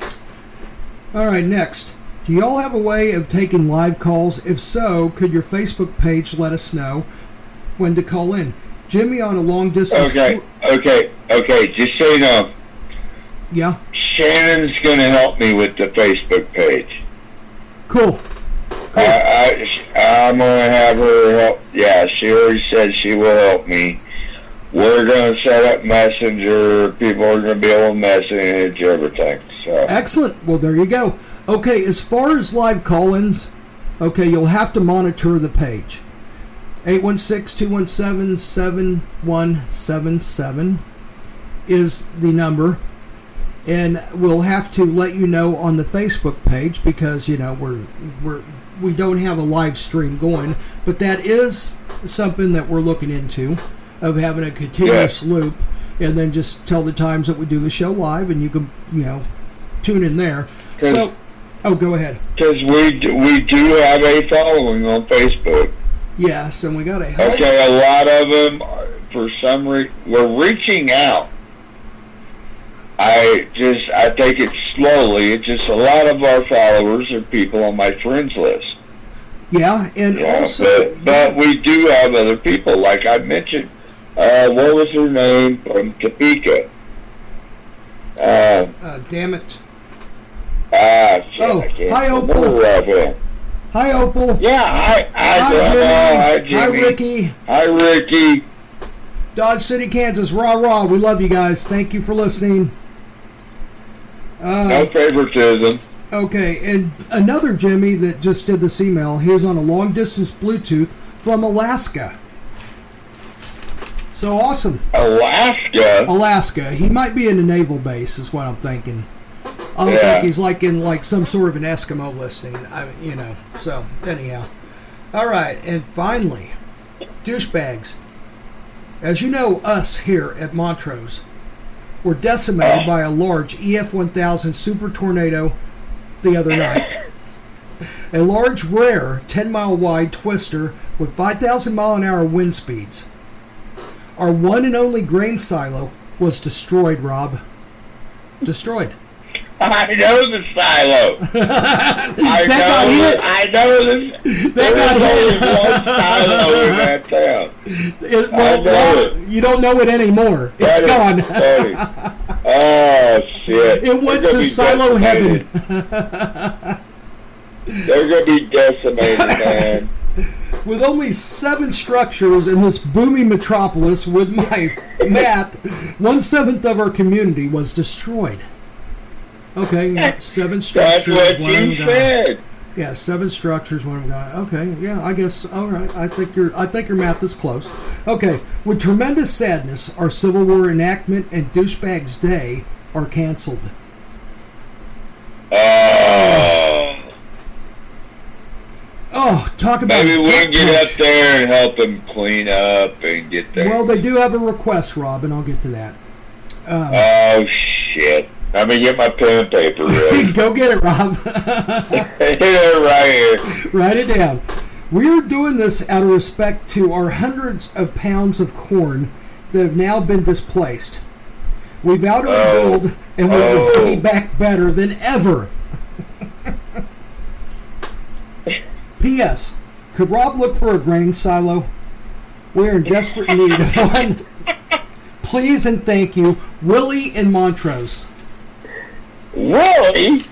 all right, next. Do y'all have a way of taking live calls? If so, could your Facebook page let us know when to call in? Jimmy on a long distance. Okay, okay, okay. Just so you know, Yeah. Shannon's going to help me with the Facebook page. Cool. I, I, I'm going to have her help. Yeah, she already said she will help me. We're going to set up Messenger. People are going to be able to message everything. So Excellent. Well, there you go. Okay, as far as live call-ins, okay, you'll have to monitor the page. eight one six, two one seven, seven one seven seven is the number. And we'll have to let you know on the Facebook page because, you know, we're we're we don't have a live stream going, but that is something that we're looking into, of having a continuous loop, and then just tell the times that we do the show live, and you can, you know, tune in there. So, oh, go ahead. because we do, we do have a following on Facebook. Yes, and we got a help. Okay, a lot of them, are, for some reason, we're reaching out. I just, I take it slowly. It's just a lot of our followers are people on my friends list. Yeah, and Yeah, also, but, but we do have other people, like I mentioned. Uh, what was her name from Topeka? Uh, uh, damn it. ah, shit, Oh, I can't hi, remember Opal. of it. Hi, Opal. Yeah, hi, hi, Hi, Jimmy. Jimmy. Hi, Jimmy. Hi, Ricky. Hi, Ricky. Dodge City, Kansas. Rah, rah. We love you guys. Thank you for listening. Uh, No favoritism. Okay, and another Jimmy that just did this email, he is on a long-distance Bluetooth from Alaska. So awesome. Alaska? Alaska. He might be in a naval base, is what I'm thinking. I don't Yeah. think he's like in like some sort of an Eskimo listing. I, you know. So anyhow, all right. And finally, douchebags. As you know, us here at Montrose were decimated by a large E F one thousand super tornado the other night. A large, rare, ten mile wide twister with five thousand mile an hour wind speeds. Our one and only grain silo was destroyed, Rob. Destroyed. I know the silo. I That know. got hit. I know this. That got There's hit. only one silo in that town. It, well, I know Rob, you don't know it anymore. It's That gone. is funny. Oh shit! It went They're gonna to be silo decimated. heaven. They're gonna be decimated, man. With only seven structures in this booming metropolis, with my math, one seventh of our community was destroyed. Okay, yeah, seven That's structures. what one of them you gone. said. Yeah, seven structures, one of them gone. Okay, yeah, I guess. All right, I think your I think your math is close. Okay, with tremendous sadness, our Civil War enactment and douchebags day are canceled. Oh. Oh, talk about Maybe we gut can get punch. up there and help them clean up and get there. Well, they do have a request, Rob, and I'll get to that. Um, Oh shit! Let me get my pen and paper ready. Go get it, Rob. Hit it right here. Write it down. We are doing this out of respect to our hundreds of pounds of corn that have now been displaced. We vow to Oh. rebuild, and we will Oh. be back better than ever. P S. Could Rob look for a grain silo? We're in desperate need of one. Please and thank you, Willie in Montrose. Willie?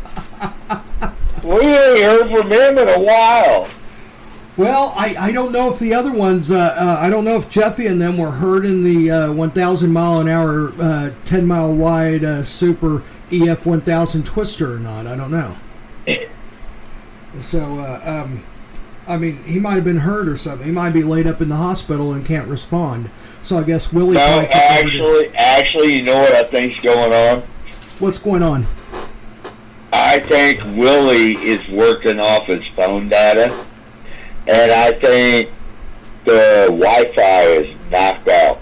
We ain't heard from him in a while. Well, I, I don't know if the other ones, uh, uh, I don't know if Jeffy and them were heard in the uh, one thousand mile an hour, uh, ten mile wide uh, super E F one thousand twister or not. I don't know. So, uh, um, I mean, he might have been hurt or something. He might be laid up in the hospital and can't respond. So I guess Willie. No, probably took over to- actually, actually, you know what I think's going on? What's going on? I think Willie is working off his phone data, and I think the Wi-Fi is knocked out.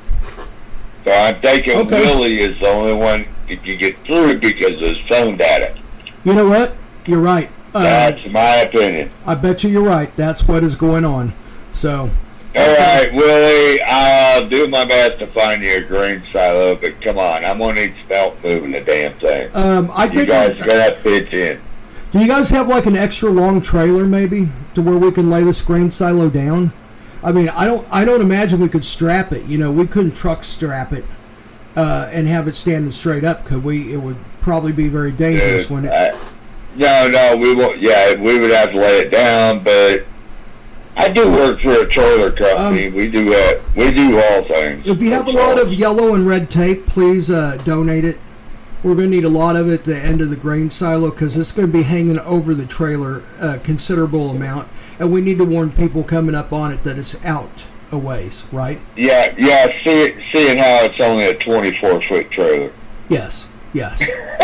So I'm thinking Okay. Willie is the only one that can get through because of his phone data. You know what? You're right. Uh, That's my opinion. I bet you you're right. That's what is going on. So. All right, Willie, I'll do my best to find you a grain silo, but come on, I'm going to need some help moving the damn thing. Um, I you think. guys are going to have to pitch in. Do you guys have like an extra long trailer maybe to where we can lay this grain silo down? I mean, I don't I don't imagine we could strap it. You know, we couldn't truck strap it uh, and have it standing straight up, could we? It would probably be very dangerous, Dude, wouldn't it? I, no, no, we won't. Yeah, we would have to lay it down, but I do work for a trailer company. Um, we do uh, we do all things. If you have a lot of yellow and red tape, please uh, donate it. We're going to need a lot of it at the end of the grain silo because it's going to be hanging over the trailer a considerable amount, and we need to warn people coming up on it that it's out a ways, right? Yeah, yeah. See, seeing how it's only a twenty-four foot trailer. Yes, yes.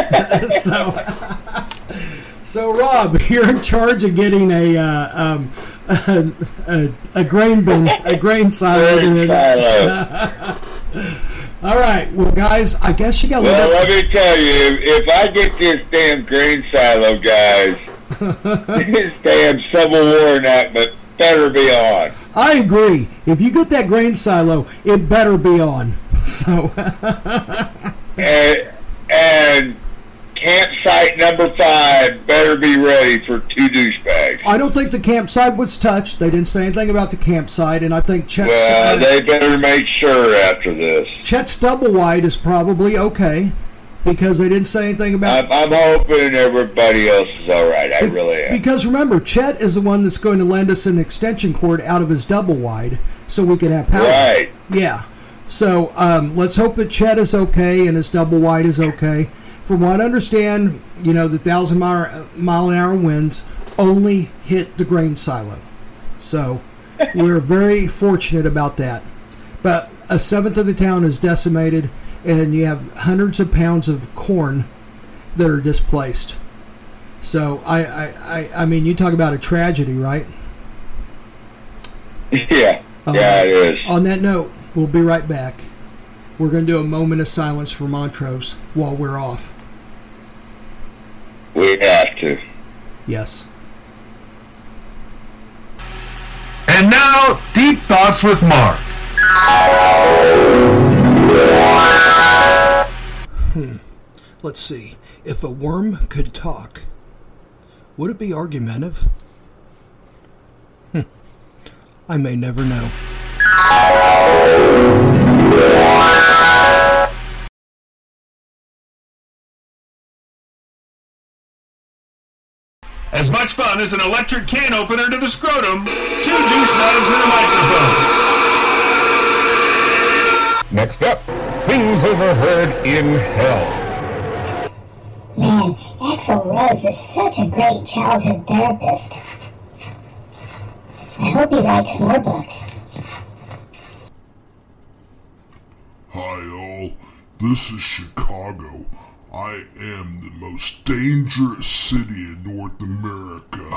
so, so Rob, you're in charge of getting a uh, um, a, a, a grain bin, a grain silo. Grain silo. All right, well, guys, I guess you got. Well, let me tell you, if, if I get this damn grain silo, guys, this damn Civil War enactment better be on. I agree. If you get that grain silo, it better be on. So. and, and campsite number five better be ready for two douchebags. I don't think the campsite was touched. They didn't say anything about the campsite, and I think Chet's, Well, uh, they better make sure after this. Chet's double wide is probably okay because they didn't say anything about. I'm, I'm hoping everybody else is all right. I really am. Because remember, Chet is the one that's going to lend us an extension cord out of his double wide so we can have power. Right. Yeah. So um, let's hope that Chet is okay and his double wide is okay. From what I understand, you know, the thousand mile, mile an hour winds only hit the grain silo. So We're very fortunate about that. But a seventh of the town is decimated, and you have hundreds of pounds of corn that are displaced. So, I, I, I, I mean, you talk about a tragedy, right? Yeah, Uh, yeah, it is. On that note, we'll be right back. We're going to do a moment of silence for Montrose while we're off. We have to. Yes. And now, Deep Thoughts with Mark. Hmm. Let's see. If a worm could talk, would it be argumentative? Hmm. I may never know. As much fun as an electric can opener to the scrotum, two douchebags and a microphone. Next up, things overheard in hell. Man, Axl Rose is such a great childhood therapist. I hope he writes more books. Hi all, this is Chicago. I am the most dangerous city in North America.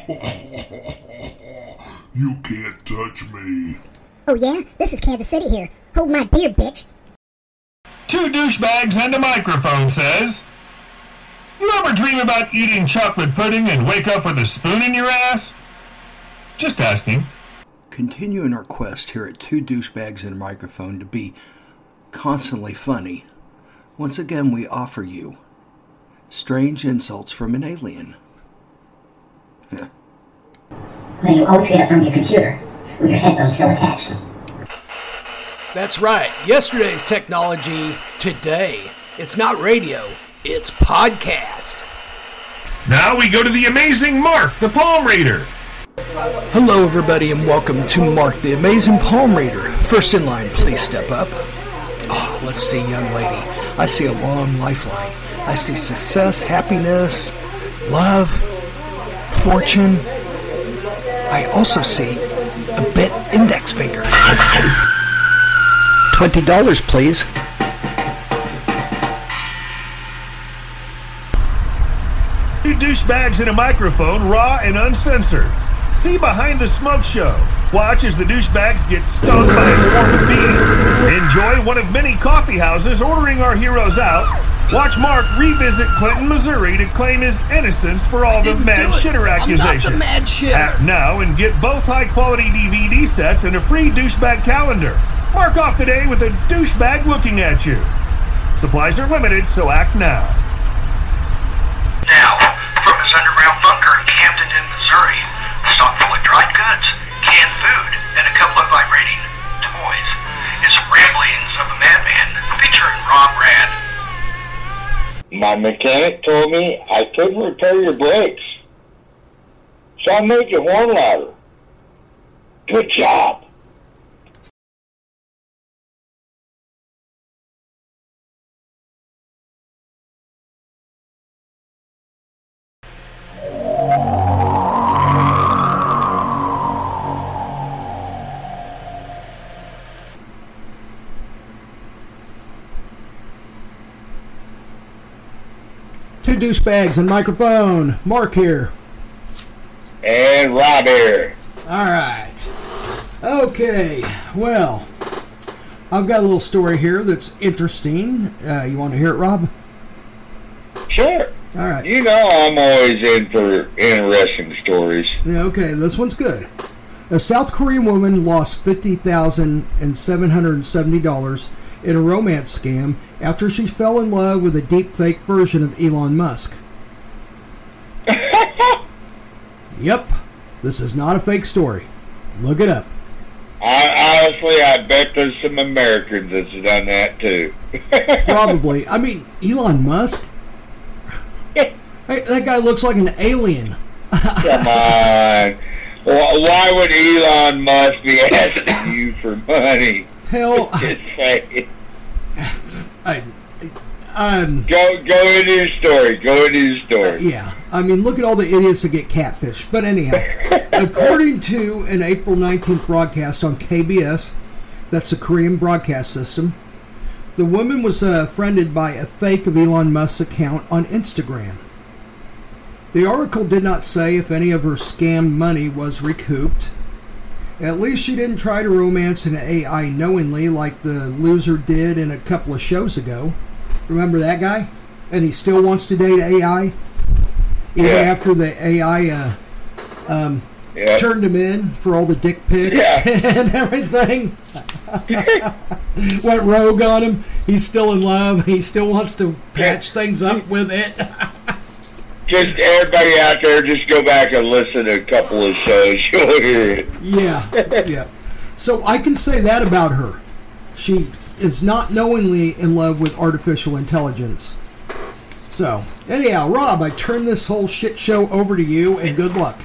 You can't touch me. Oh yeah? This is Kansas City here. Hold my beer, bitch. Two douchebags and a microphone says, you ever dream about eating chocolate pudding and wake up with a spoon in your ass? Just asking. Continuing our quest here at Two Douchebags and a Microphone to be constantly funny, once again we offer you strange insults from an alien. Well, you always get it from your computer, with your headphones still attached. That's right. Yesterday's technology, today. It's not radio, it's podcast. Now we go to the amazing Mark, the palm reader. Hello, everybody, and welcome to Mark, the Amazing Palm Reader. First in line, please step up. Oh, let's see, young lady. I see a long lifeline. I see success, happiness, love, fortune. I also see a bent index finger. Twenty dollars, please. Two douchebags and a microphone, raw and uncensored. See Behind the Smoke Show. Watch as the douchebags get stung by a swarm of bees. Enjoy one of many coffee houses ordering our heroes out. Watch Mark revisit Clinton, Missouri to claim his innocence for all the mad shitter accusations. I'm not the mad shitter. Act now and get both high-quality D V D sets and a free douchebag calendar. Mark off the day with a douchebag looking at you. Supplies are limited, so act now. Now, from his underground bunker in Camden, Missouri, stock full of dried goods, canned food, and a couple of vibrating toys. It's Ramblings of a Madman, featuring Rob Rad. My mechanic told me I couldn't repair your brakes, so I made your horn louder. Good job. Two douchebags and microphone. Mark here. And Rob here. All right. Okay. Well, I've got a little story here that's interesting. Uh, you want to hear it, Rob? Sure. All right. You know I'm always in for interesting stories. Yeah, okay, this one's good. A South Korean woman lost fifty thousand seven hundred seventy dollars in a romance scam after she fell in love with a deep-fake version of Elon Musk. Yep, this is not a fake story. Look it up. I, honestly, I bet there's some Americans that's done that too. Probably. I mean, Elon Musk? Hey, that guy looks like an alien. Come on. Why would Elon Musk be asking you for money? Hell, Just say. I, um, go go into your story. Go into your story. Yeah. I mean, look at all the idiots that get catfish. But anyhow, according to an April nineteenth broadcast on K B S, that's the Korean broadcast system, the woman was uh, friended by a fake of Elon Musk's account on Instagram. The article did not say if any of her scam money was recouped. At least she didn't try to romance an A I knowingly like the loser did in a couple of shows ago. Remember that guy? And he still wants to date A I? Even Yeah. after the A I uh, um, Yeah. turned him in for all the dick pics Yeah. and everything. Went rogue on him. He's still in love. He still wants to patch things up with it. Just everybody out there, just go back and listen to a couple of shows. You'll hear it. Yeah, yeah. So I can say that about her. She is not knowingly in love with artificial intelligence. So, anyhow, Rob, I turn this whole shit show over to you, and good luck.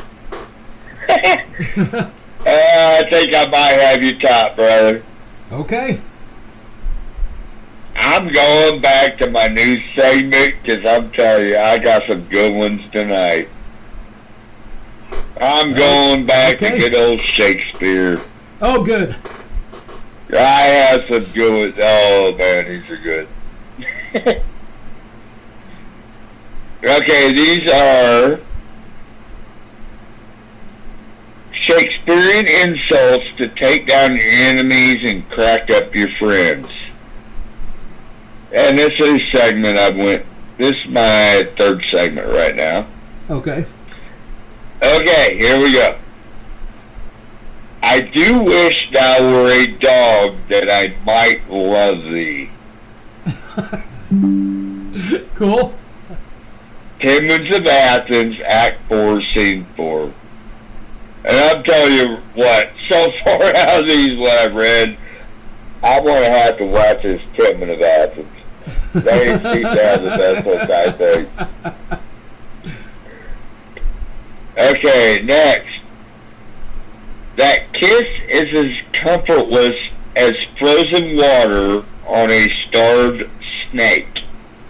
uh, I think I might have you top, brother. Okay. I'm going back to my new segment because I'm telling you, I got some good ones tonight. I'm going back okay. to good old Shakespeare. Oh, good. I have some good ones. Oh, man, these are good. Okay, these are Shakespearean insults to take down your enemies and crack up your friends. And this is a segment I went, this is my third segment right now. Okay. Okay, here we go. I do wish thou were a dog that I might love thee. Cool. Timmons of Athens, Act four, Scene four. And I'm telling you what, so far out of these, what I've read, I'm going to have to watch this Timmons of Athens. They keep down the best ones, I think. Okay, next. That kiss is as comfortless as frozen water on a starved snake.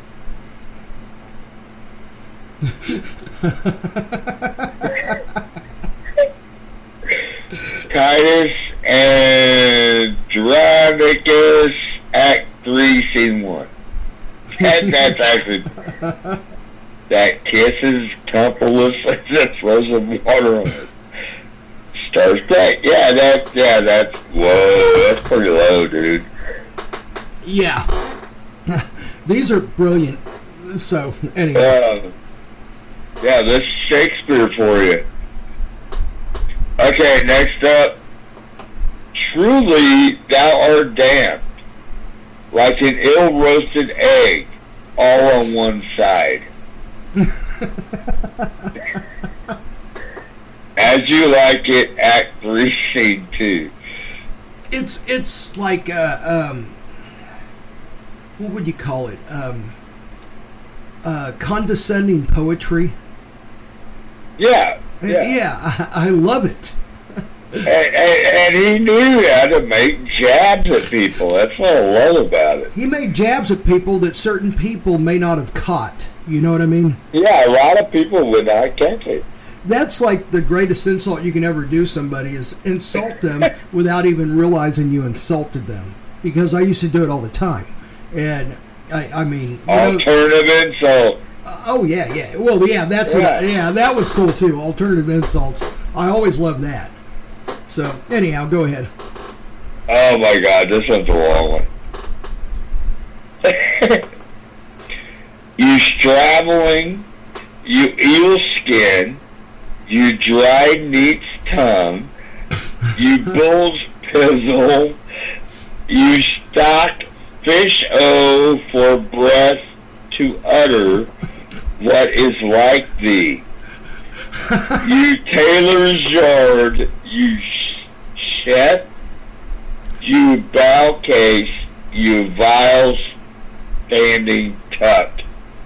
Titus and Andronicus, Act three, Scene one. And that's actually, that kiss is comfortless as frozen water on it. Star's great. Yeah, that, yeah, that's, whoa, that's pretty low, dude. Yeah. These are brilliant. So, anyway. Uh, yeah, this is Shakespeare for you. Okay, next up. Truly thou art damned, like an ill-roasted egg, all on one side. As you like it, Act three, Scene two. It's it's like uh, um, what would you call it? Um, uh, condescending poetry. Yeah, yeah, yeah. I, I love it. and, and, and he knew how to make jabs at people. That's what I love about it. He made jabs at people that certain people may not have caught. You know what I mean? Yeah, a lot of people would not catch it. That's like the greatest insult you can ever do somebody is insult them without even realizing you insulted them. Because I used to do it all the time. And, I, I mean... Alternative know, insult. Uh, oh, yeah, yeah. Well, yeah, that's yeah. A, yeah, that was cool, too. Alternative insults. I always loved that. So, anyhow, go ahead. Oh, my God, this one's a long one. You straddling, you eel skin, you dried neat's tongue, you bull's pizzle, you stock fish o for breath to utter what is like thee. You tailor's yard, you chef, you bow case, you vile standing tuck.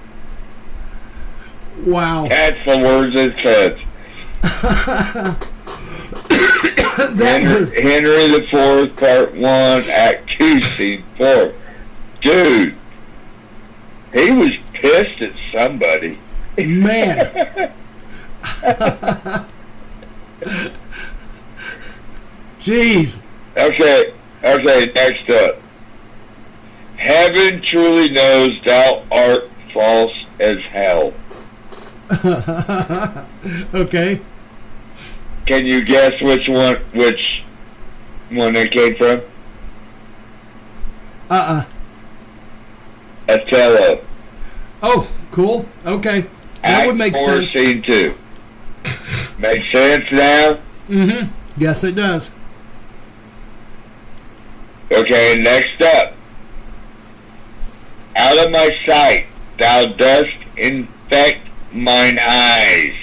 Wow. That's the words it says. Henry, Henry the Fourth, Part One, Act Two, Scene Four. Dude, he was pissed at somebody. Man. Jeez. Okay, okay, next up. Heaven truly knows thou art false as hell. Okay. Can you guess which one which one it came from? Uh-uh. Othello. Oh, cool. Okay. That Act would make four, sense. Scene two. Make sense now? Mm-hmm. Yes, it does. Okay, next up. Out of my sight, thou dost infect mine eyes.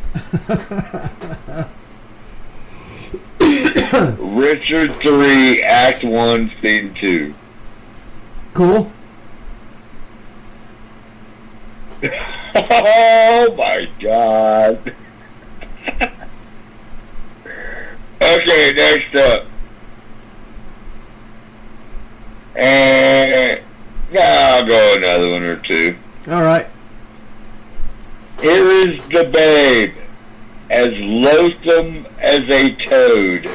Richard three, Act one, Scene two. Cool. Oh my God. Okay, next up. And now I'll go another one or two. All right. Here is the babe, as loathsome as a toad.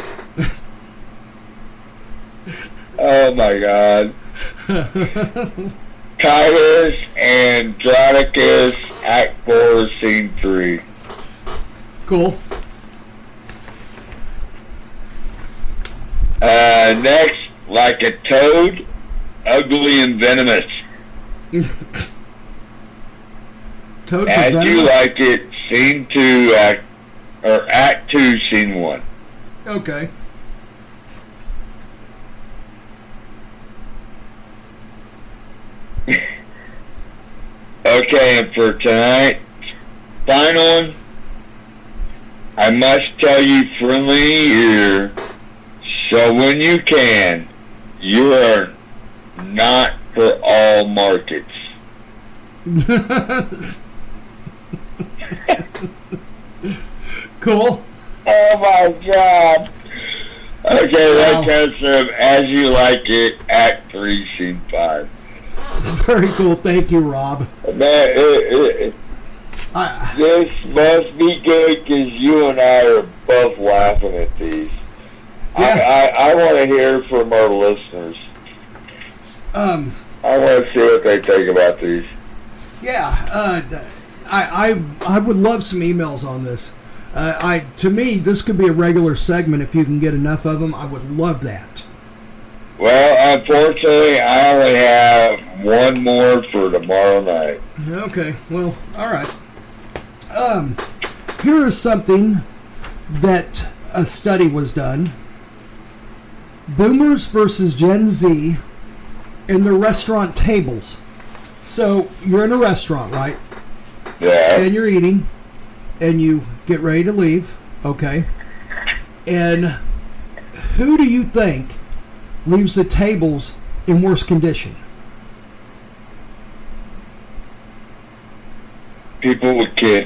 Oh my God. Titus Andronicus, Act four, Scene three. Cool. Uh, next, like a toad, ugly and venomous. Toads As are you venomous? like it, Scene two, Act, or Act two, Scene one. Okay. Okay, and for tonight, final one, I must tell you friendly ear, so when you can, you are not for all markets. Cool. Oh my God. Okay, that comes from As You Like It, Act three, Scene five. Very cool. Thank you, Rob. Man, it, it, it, I, this must be good because you and I are both laughing at these. Yeah. I, I, I want to hear from our listeners. Um, I want to see what they think about these. yeah. Uh, I, I I would love some emails on this. Uh, I to me, this could be a regular segment if you can get enough of them. I would love that. Well, unfortunately, I only have one more for tomorrow night. Okay. Well, all right. Um, here is something that a study was done. Boomers versus Gen Z in their restaurant tables. So you're in a restaurant, right? Yeah. And you're eating, and you get ready to leave. Okay. And who do you think leaves the tables in worse condition? People with kids.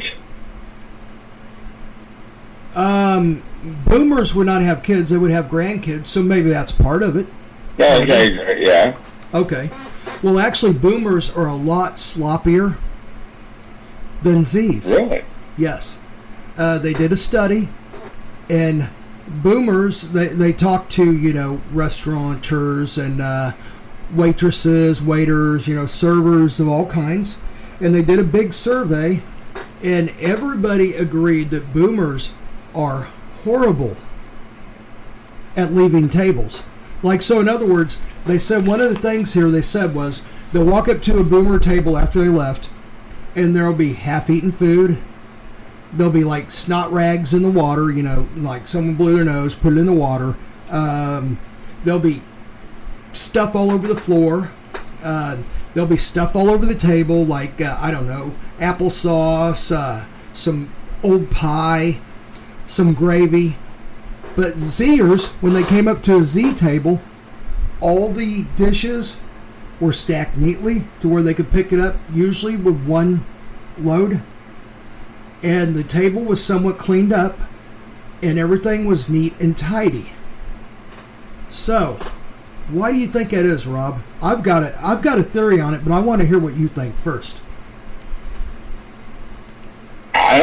Um, boomers would not have kids; they would have grandkids. So maybe that's part of it. Yeah, okay, yeah. Okay. Well, actually, boomers are a lot sloppier than Zs. Really? Yes. Uh, they did a study, and boomers, they, they talked to, you know, restaurateurs and uh, waitresses, waiters, you know, servers of all kinds, and they did a big survey, and everybody agreed that boomers are horrible at leaving tables. Like, so in other words, they said one of the things here they said was they'll walk up to a boomer table after they left, and there'll be half-eaten food. There'll be like snot rags in the water, you know, like someone blew their nose, put it in the water. Um, there'll be stuff all over the floor. Uh, there'll be stuff all over the table, like, uh, I don't know, applesauce, uh, some old pie, some gravy. But Zers, when they came up to a Z table, all the dishes were stacked neatly to where they could pick it up, usually with one load. And the table was somewhat cleaned up, and everything was neat and tidy. So, why do you think that is, Rob? I've got a, I've got a theory on it, but I want to hear what you think first.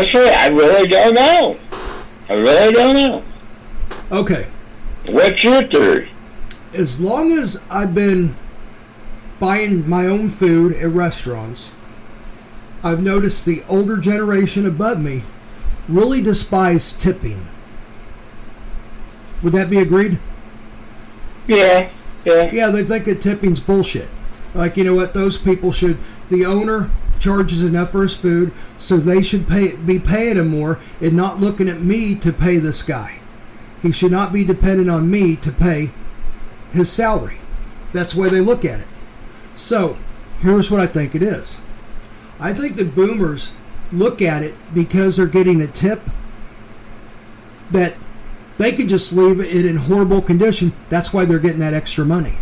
honestly, I really don't know. I really don't know. Okay. What's your theory? As long as I've been buying my own food at restaurants, I've noticed the older generation above me really despise tipping. Would that be agreed? Yeah, yeah. Yeah, they think that tipping's bullshit. Like, you know what, those people should, the owner charges enough for his food, so they should pay, be paying him more and not looking at me to pay this guy. He should not be dependent on me to pay his salary. That's the way they look at it. So, here's what I think it is. I think the boomers look at it because they're getting a tip that they can just leave it in horrible condition. That's why they're getting that extra money.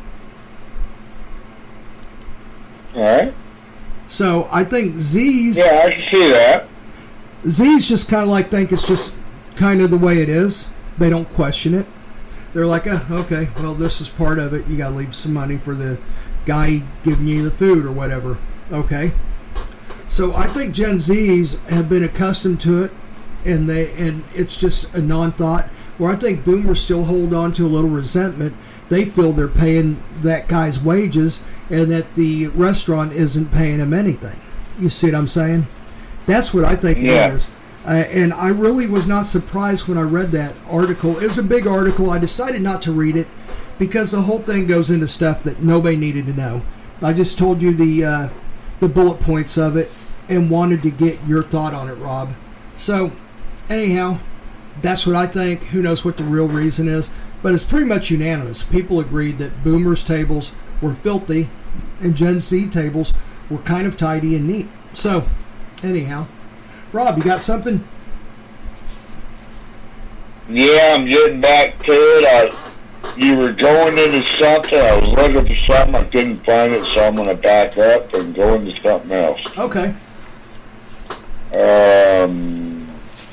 All right. So I think Z's... Yeah, I can see that. Z's just kind of like think it's just kind of the way it is. They don't question it. They're like, oh, okay, well, this is part of it. You got to leave some money for the guy giving you the food or whatever. Okay. So I think Gen Zs have been accustomed to it, and they and it's just a non-thought. Where I think boomers still hold on to a little resentment. They feel they're paying that guy's wages and that the restaurant isn't paying him anything. You see what I'm saying? That's what I think yeah. it is. Uh, and I really was not surprised when I read that article. It was a big article. I decided not to read it because the whole thing goes into stuff that nobody needed to know. I just told you the uh, the bullet points of it and wanted to get your thought on it, Rob. So, anyhow, that's what I think. Who knows what the real reason is, but it's pretty much unanimous. People agreed that boomers' tables were filthy and Gen Z tables were kind of tidy and neat. So, anyhow, Rob, you got something? Yeah, I'm getting back to it. I, you were going into something. I was looking for something. I couldn't find it, so I'm going to back up and go into something else. Okay. Um,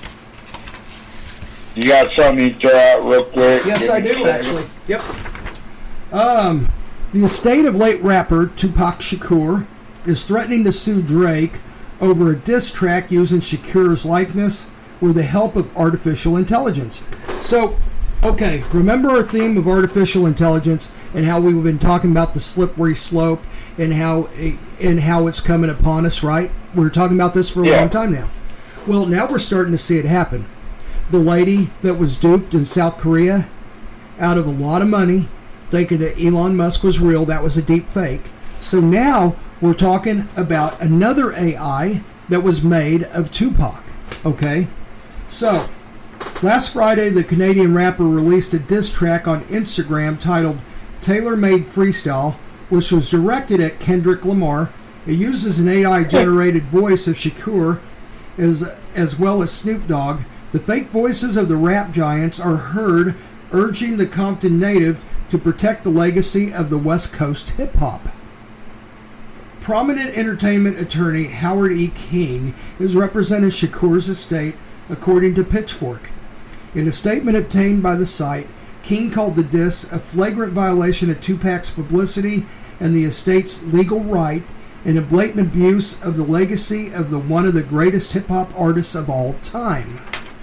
you got something you throw out real quick? Yes, I do, actually. Yep. Um, the estate of late rapper Tupac Shakur is threatening to sue Drake over a diss track using Shakur's likeness with the help of artificial intelligence. So, okay, remember our theme of artificial intelligence and how we've been talking about the slippery slope and how and how it's coming upon us, right? We were talking about this for a yeah. long time now. Well, now we're starting to see it happen. The lady that was duped in South Korea out of a lot of money, thinking that Elon Musk was real, that was a deep fake. So now we're talking about another A I that was made of Tupac, okay? So, last Friday, the Canadian rapper released a diss track on Instagram titled Tailor Made Freestyle, which was directed at Kendrick Lamar. It uses an A I-generated voice of Shakur as, as well as Snoop Dogg. The fake voices of the rap giants are heard urging the Compton native to protect the legacy of the West Coast hip-hop. Prominent entertainment attorney Howard E. King is representing Shakur's estate, according to Pitchfork. In a statement obtained by the site, King called the diss a flagrant violation of Tupac's publicity and the estate's legal right, and a blatant abuse of the legacy of the one of the greatest hip-hop artists of all time.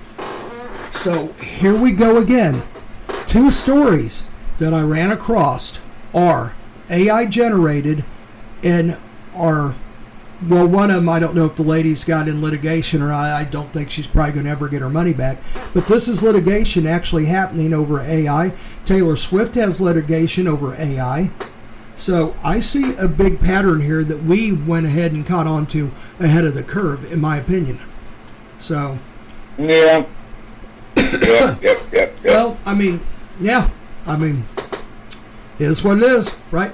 So here we go again. Two stories that I ran across are A I generated and are, well, one of them, I don't know if the lady's got in litigation or I, I don't think she's probably going to ever get her money back. But this is litigation actually happening over A I. Taylor Swift has litigation over A I. So I see a big pattern here that we went ahead and caught on to ahead of the curve, in my opinion. So. Yeah. yep, yep, yep, yep. Well, I mean, yeah. I mean, it is what it is, right?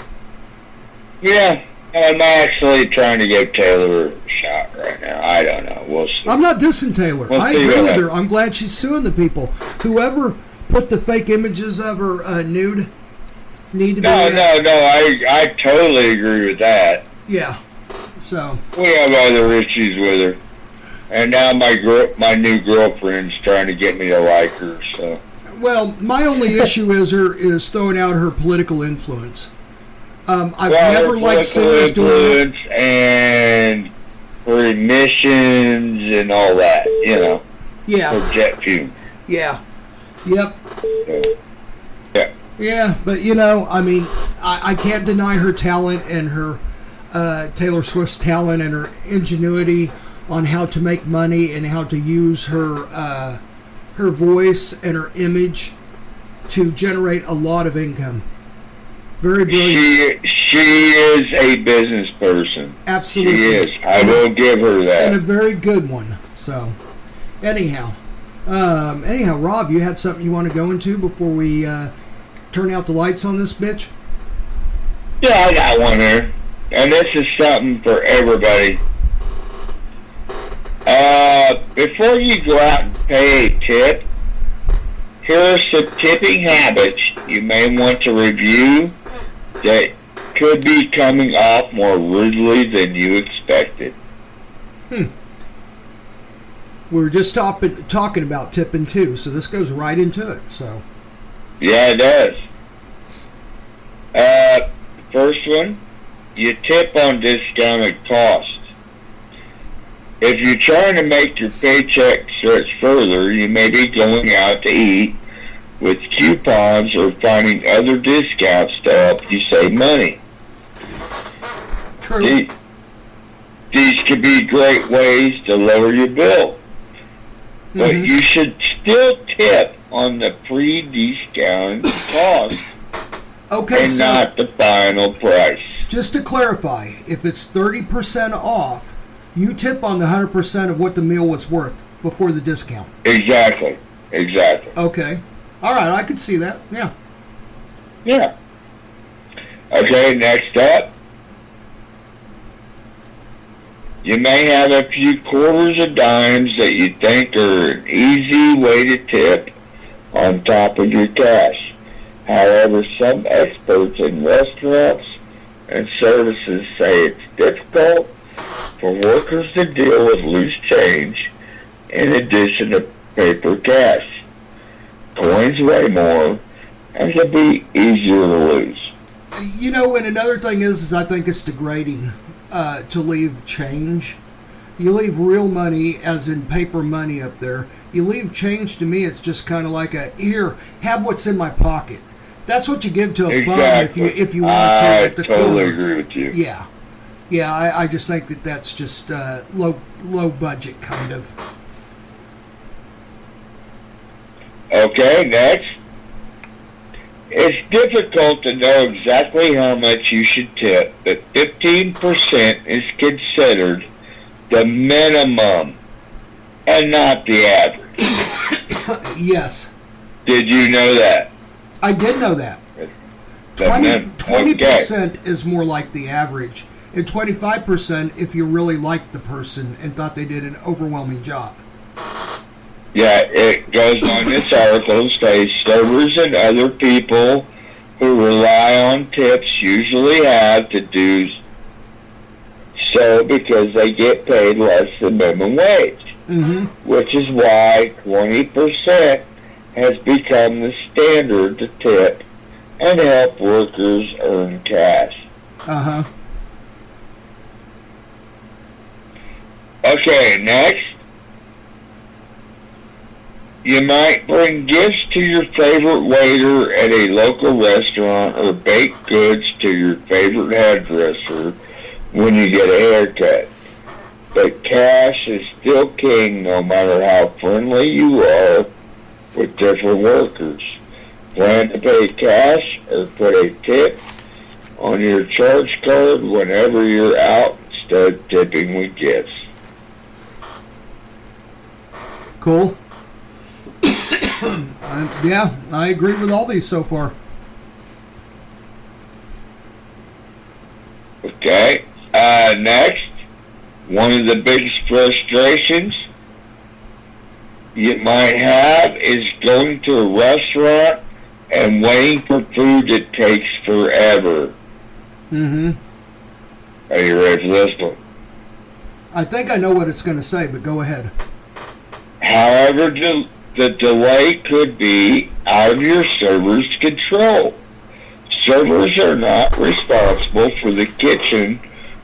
Yeah. I'm actually trying to give Taylor a shot right now. I don't know. We'll see. I'm not dissing Taylor. We'll I see agree with that. her. I'm glad she's suing the people. Whoever put the fake images of her uh, nude need to be... No, uh, no, no. I I totally agree with that. Yeah. So... We have other issues with her. And now my gr- my new girlfriend's trying to get me to like her, so... Well, my only issue is her is throwing out her political influence. Um, I've well, never liked singers doing influence and for emissions and all that, you know. Yeah. For jet fuel. Yeah. Yep. So, yeah. Yeah, but you know, I mean, I, I can't deny her talent and her uh, Taylor Swift's talent and her ingenuity on how to make money and how to use her uh, her voice and her image to generate a lot of income. Very brilliant. She she is a business person. Absolutely. She is. I will give her that. And a very good one. So, anyhow, um, anyhow, Rob, you had something you want to go into before we uh, turn out the lights on this bitch? Yeah, I got one here, and this is something for everybody. Uh, before you go out and pay a tip, here are some tipping habits you may want to review that could be coming off more rudely than you expected. Hmm. We were just top- talking about tipping too, so this goes right into it. So. Yeah, it does. Uh, first one, you tip on discounted cost. If you're trying to make your paycheck stretch further, you may be going out to eat with coupons or finding other discounts to help you save money. True. These, these could be great ways to lower your bill. But Mm-hmm. you should still tip on the pre-discounted cost Okay, and so not the final price. just to clarify, if it's thirty percent off, you tip on the one hundred percent of what the meal was worth before the discount. Exactly. Exactly. Okay. All right, I could see that. Yeah. Yeah. Okay, next up. You may have a few quarters or dimes that you think are an easy way to tip on top of your cash. However, some experts in restaurants and services say it's difficult for workers to deal with loose change in addition to paper cash. Coins weigh more and can be easier to lose. You know, and another thing is, is I think it's degrading uh, to leave change. You leave real money, as in paper money, up there. You leave change, to me, it's just kind of like a, here, have what's in my pocket. That's what you give to a bum if you if you want to I at the totally corner. agree with you. Yeah, yeah. I, I just think that that's just uh, low low budget kind of. Okay, next. It's difficult to know exactly how much you should tip, but fifteen percent is considered the minimum and not the average. Yes. Did you know that? I did know that. twenty percent okay. is more like the average, and twenty-five percent if you really liked the person and thought they did an overwhelming job. Yeah, it goes on this article, says servers and other people who rely on tips usually have to do so because they get paid less than minimum wage, mm-hmm. which is why twenty percent has become the standard to tip and help workers earn cash. Uh-huh. Okay, next. You might bring gifts to your favorite waiter at a local restaurant or bake goods to your favorite hairdresser when you get a haircut. But cash is still king no matter how friendly you are with different workers. Plan to pay cash or put a tip on your charge card whenever you're out instead of tipping with gifts. Cool. uh, yeah, I agree with all these so far. Okay. Uh, next, one of the biggest frustrations you might have is going to a restaurant and waiting for food that takes forever. Mm-hmm. Are you ready for this one? I think I know what it's going to say, but go ahead. However, the, the delay could be out of your server's control. Servers are not responsible for the kitchen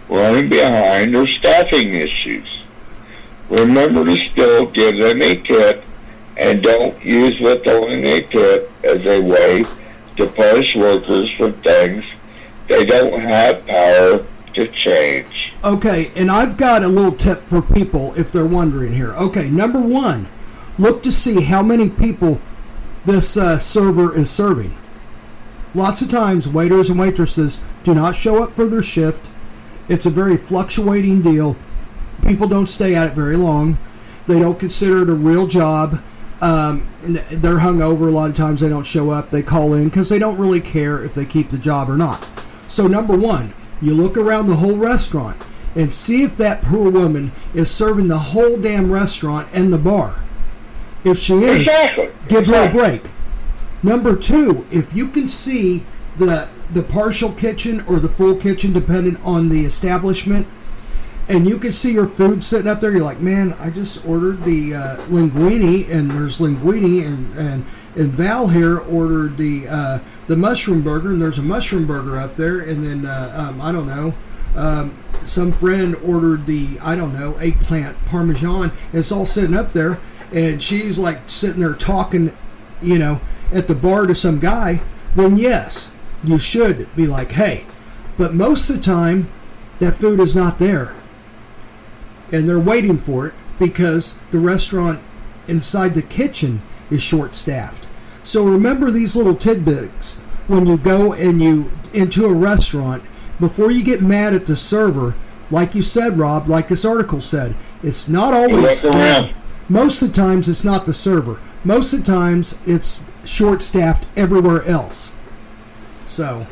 running behind or staffing issues. Remember to still give them a tip, and don't use withholding a tip as a way to punish workers for things they don't have power to change. Okay, and I've got a little tip for people if they're wondering here. Okay, number one, look to see how many people this uh, server is serving. Lots of times, waiters and waitresses do not show up for their shift. It's a very fluctuating deal. People don't stay at it very long. They don't consider it a real job. Um, they're hungover a lot of times. They don't show up. They call in because they don't really care if they keep the job or not. So number one, you look around the whole restaurant and see if that poor woman is serving the whole damn restaurant and the bar. If she is, exactly. give her a break. Number two, if you can see the the partial kitchen or the full kitchen, depending on the establishment, and you can see your food sitting up there, you're like, man, I just ordered the uh, linguine, and there's linguine, and, and, and Val here ordered the uh, the mushroom burger, and there's a mushroom burger up there, and then, uh, um, I don't know, um, some friend ordered the, I don't know, eggplant parmesan, and it's all sitting up there, and she's like sitting there talking, you know, at the bar to some guy, then yes, you should be like, hey, but most of the time, that food is not there. And they're waiting for it because the restaurant inside the kitchen is short-staffed. So remember these little tidbits when you go and you into a restaurant. Before you get mad at the server, like you said, Rob, like this article said, it's not always. Most of the times, it's not the server. Most of the times, it's short-staffed everywhere else. So,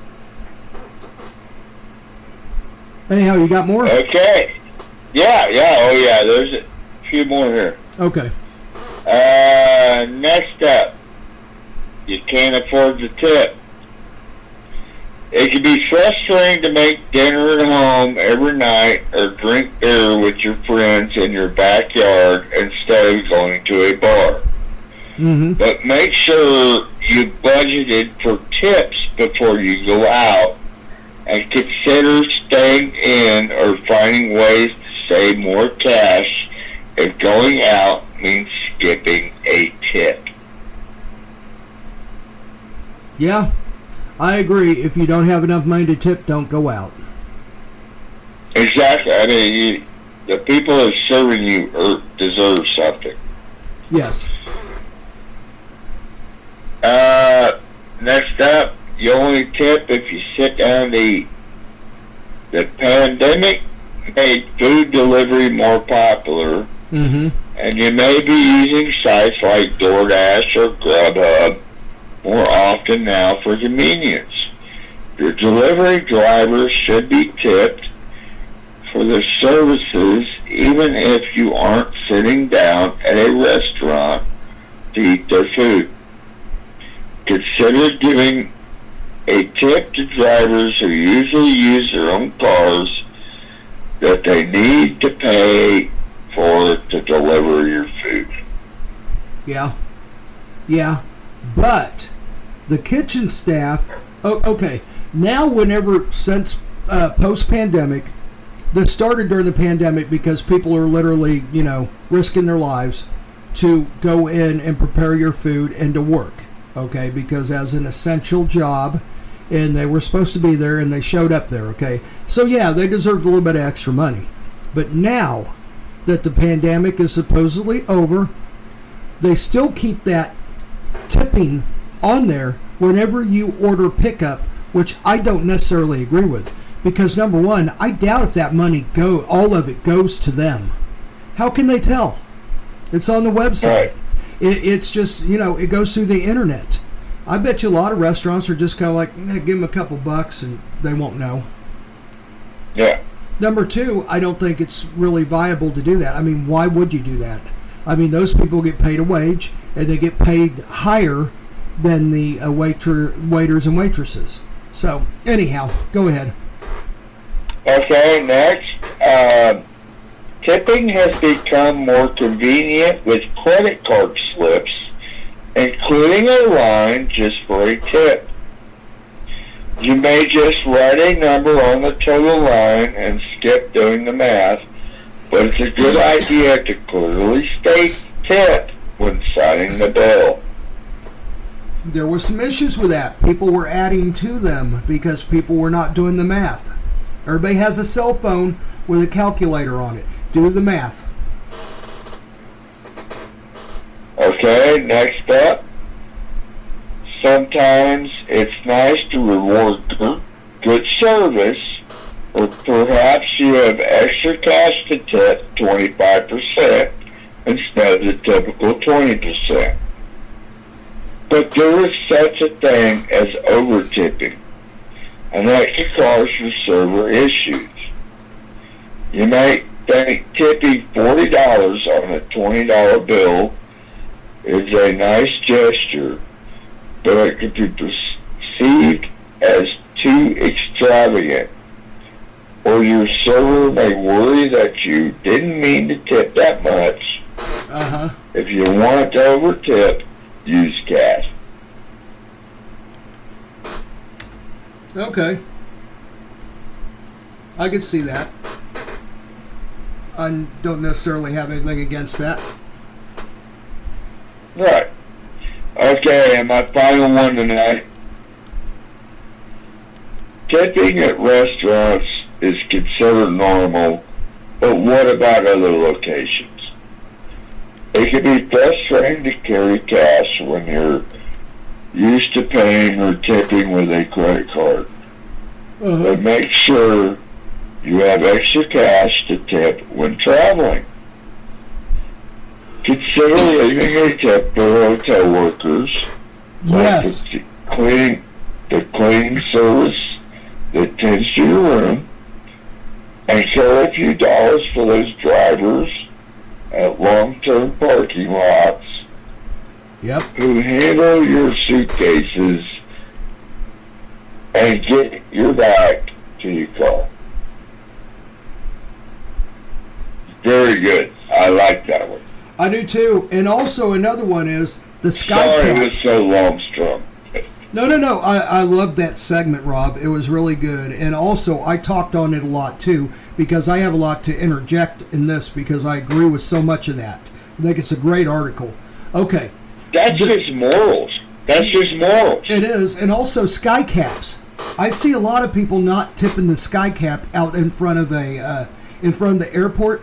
anyhow, you got more? Okay. Yeah, yeah, oh yeah, there's a few more here. Okay. Uh, next up, you can't afford the tip. It can be frustrating to make dinner at home every night or drink beer with your friends in your backyard instead of going to a bar. Mm-hmm. But make sure you budgeted for tips before you go out, and consider staying in or finding ways to save more cash if going out means skipping a tip. Yeah, I agree. If you don't have enough money to tip, don't go out. Exactly. I mean, you, the people that are serving you er, deserve something. Yes. Uh, next up, you only tip if you sit down to eat. The pandemic made food delivery more popular, mm-hmm. and you may be using sites like DoorDash or Grubhub more often now for convenience. Your delivery drivers should be tipped for their services even if you aren't sitting down at a restaurant to eat their food. Consider giving a tip to drivers who usually use their own cars that they need to pay for to deliver your food. Yeah. Yeah. But the kitchen staff, oh, okay, now whenever, since uh, post-pandemic, this started during the pandemic because people are literally, you know, risking their lives to go in and prepare your food and to work, okay, because as an essential job, and they were supposed to be there and they showed up there, okay? So yeah, they deserved a little bit of extra money. But now that the pandemic is supposedly over, they still keep that tipping on there whenever you order pickup, which I don't necessarily agree with. Because number one, I doubt if that money go, all of it goes to them. How can they tell? It's on the website. Right. It, it's just, you know, it goes through the internet. I bet you a lot of restaurants are just kind of like, eh, give them a couple bucks and they won't know. Yeah. Number two, I don't think it's really viable to do that. I mean, why would you do that? I mean, those people get paid a wage and they get paid higher than the uh, waiter, waiters and waitresses. So, anyhow, go ahead. Okay, next. Uh, tipping has become more convenient with credit card slips, including a line just for a tip. You may just write a number on the total line and skip doing the math, but it's a good idea to clearly state tip when signing the bill. There was some issues with that. People were adding to them because people were not doing the math. Everybody has a cell phone with a calculator on it. Do the math. Okay, next up. Sometimes it's nice to reward good, good service, or perhaps you have extra cash to tip twenty-five percent instead of the typical twenty percent. But there is such a thing as over-tipping, and that can cause your server issues. You may think tipping forty dollars on a twenty dollar bill is a nice gesture, but it could be perceived as too extravagant, or your server may worry that you didn't mean to tip that much. Uh-huh. If you want to over-tip, use cash. Okay. I can see that. I don't necessarily have anything against that. Right. Okay, and my final one tonight. Tipping at restaurants is considered normal, but what about other locations? It can be frustrating to carry cash when you're used to paying or tipping with a credit card. Uh-huh. But make sure you have extra cash to tip when traveling. Consider leaving a tip for hotel workers. Yes. Like the cleaning, the cleaning service that tends to your room, and carry a few dollars for those drivers at long-term parking lots. Yep. Who handle your suitcases and get your bag to your car. Very good. I like that one. I do too. And also another one is the Sky Sorry Cap. it was so long strung. No, no, no. I, I loved that segment, Rob. It was really good. And also, I talked on it a lot, too, because I have a lot to interject in this because I agree with so much of that. I think it's a great article. Okay. That's the, just morals. That's just morals. It is. And also, sky caps. I see a lot of people not tipping the sky cap out in front of a uh, in front of the airport.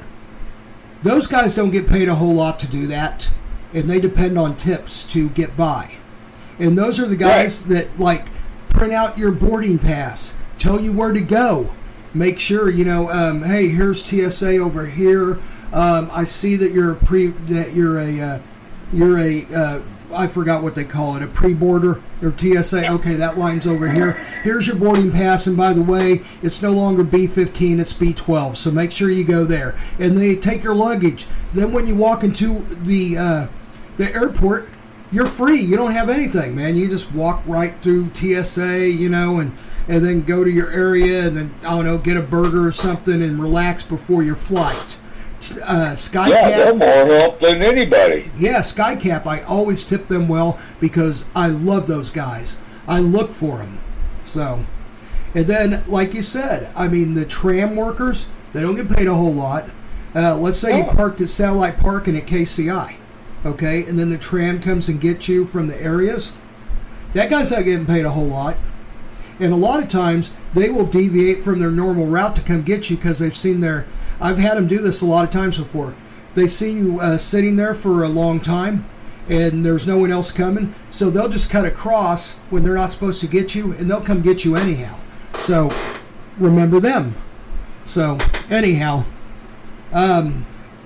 Those guys don't get paid a whole lot to do that, and they depend on tips to get by. And those are the guys right. that, like, print out your boarding pass, tell you where to go, make sure, you know, um, hey, here's T S A over here. Um, I see that you're a pre, that you're a, uh, you're a, uh, I forgot what they call it, a pre-boarder or T S A. Okay, that line's over here. Here's your boarding pass, and by the way, it's no longer B fifteen, it's B twelve. So make sure you go there. And they take your luggage. Then when you walk into the uh, the airport, you're free. You don't have anything, man. You just walk right through T S A, you know, and, and then go to your area and then, I don't know, get a burger or something and relax before your flight. Uh, Skycap. Yeah, they're more help than anybody. Yeah, Skycap, I always tip them well because I love those guys. I look for them. So, and then, like you said, I mean, the tram workers, they don't get paid a whole lot. Uh, let's say you parked at Satellite Park and at K C I. Okay, and then the tram comes and gets you from the areas. That guy's not getting paid a whole lot. And a lot of times, they will deviate from their normal route to come get you because they've seen their... I've had them do this a lot of times before. They see you uh, sitting there for a long time, and there's no one else coming, so they'll just cut across when they're not supposed to get you, and they'll come get you anyhow. So, remember them. So, anyhow, um,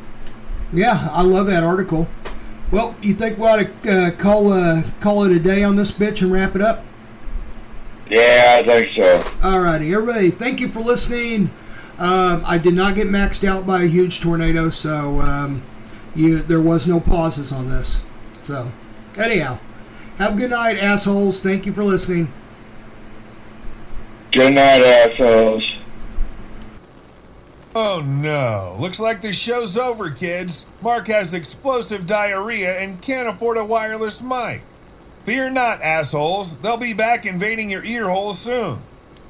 yeah, I love that article. Well, you think we ought to uh, call, uh, call it a day on this bitch and wrap it up? Yeah, I think so. Alrighty, everybody, thank you for listening. Um, I did not get maxed out by a huge tornado, so um, you there was no pauses on this. So, anyhow, have a good night, assholes. Thank you for listening. Good night, assholes. Oh no, looks like the show's over, kids. Mark has explosive diarrhea and can't afford a wireless mic. Fear not, assholes. They'll be back invading your ear holes soon.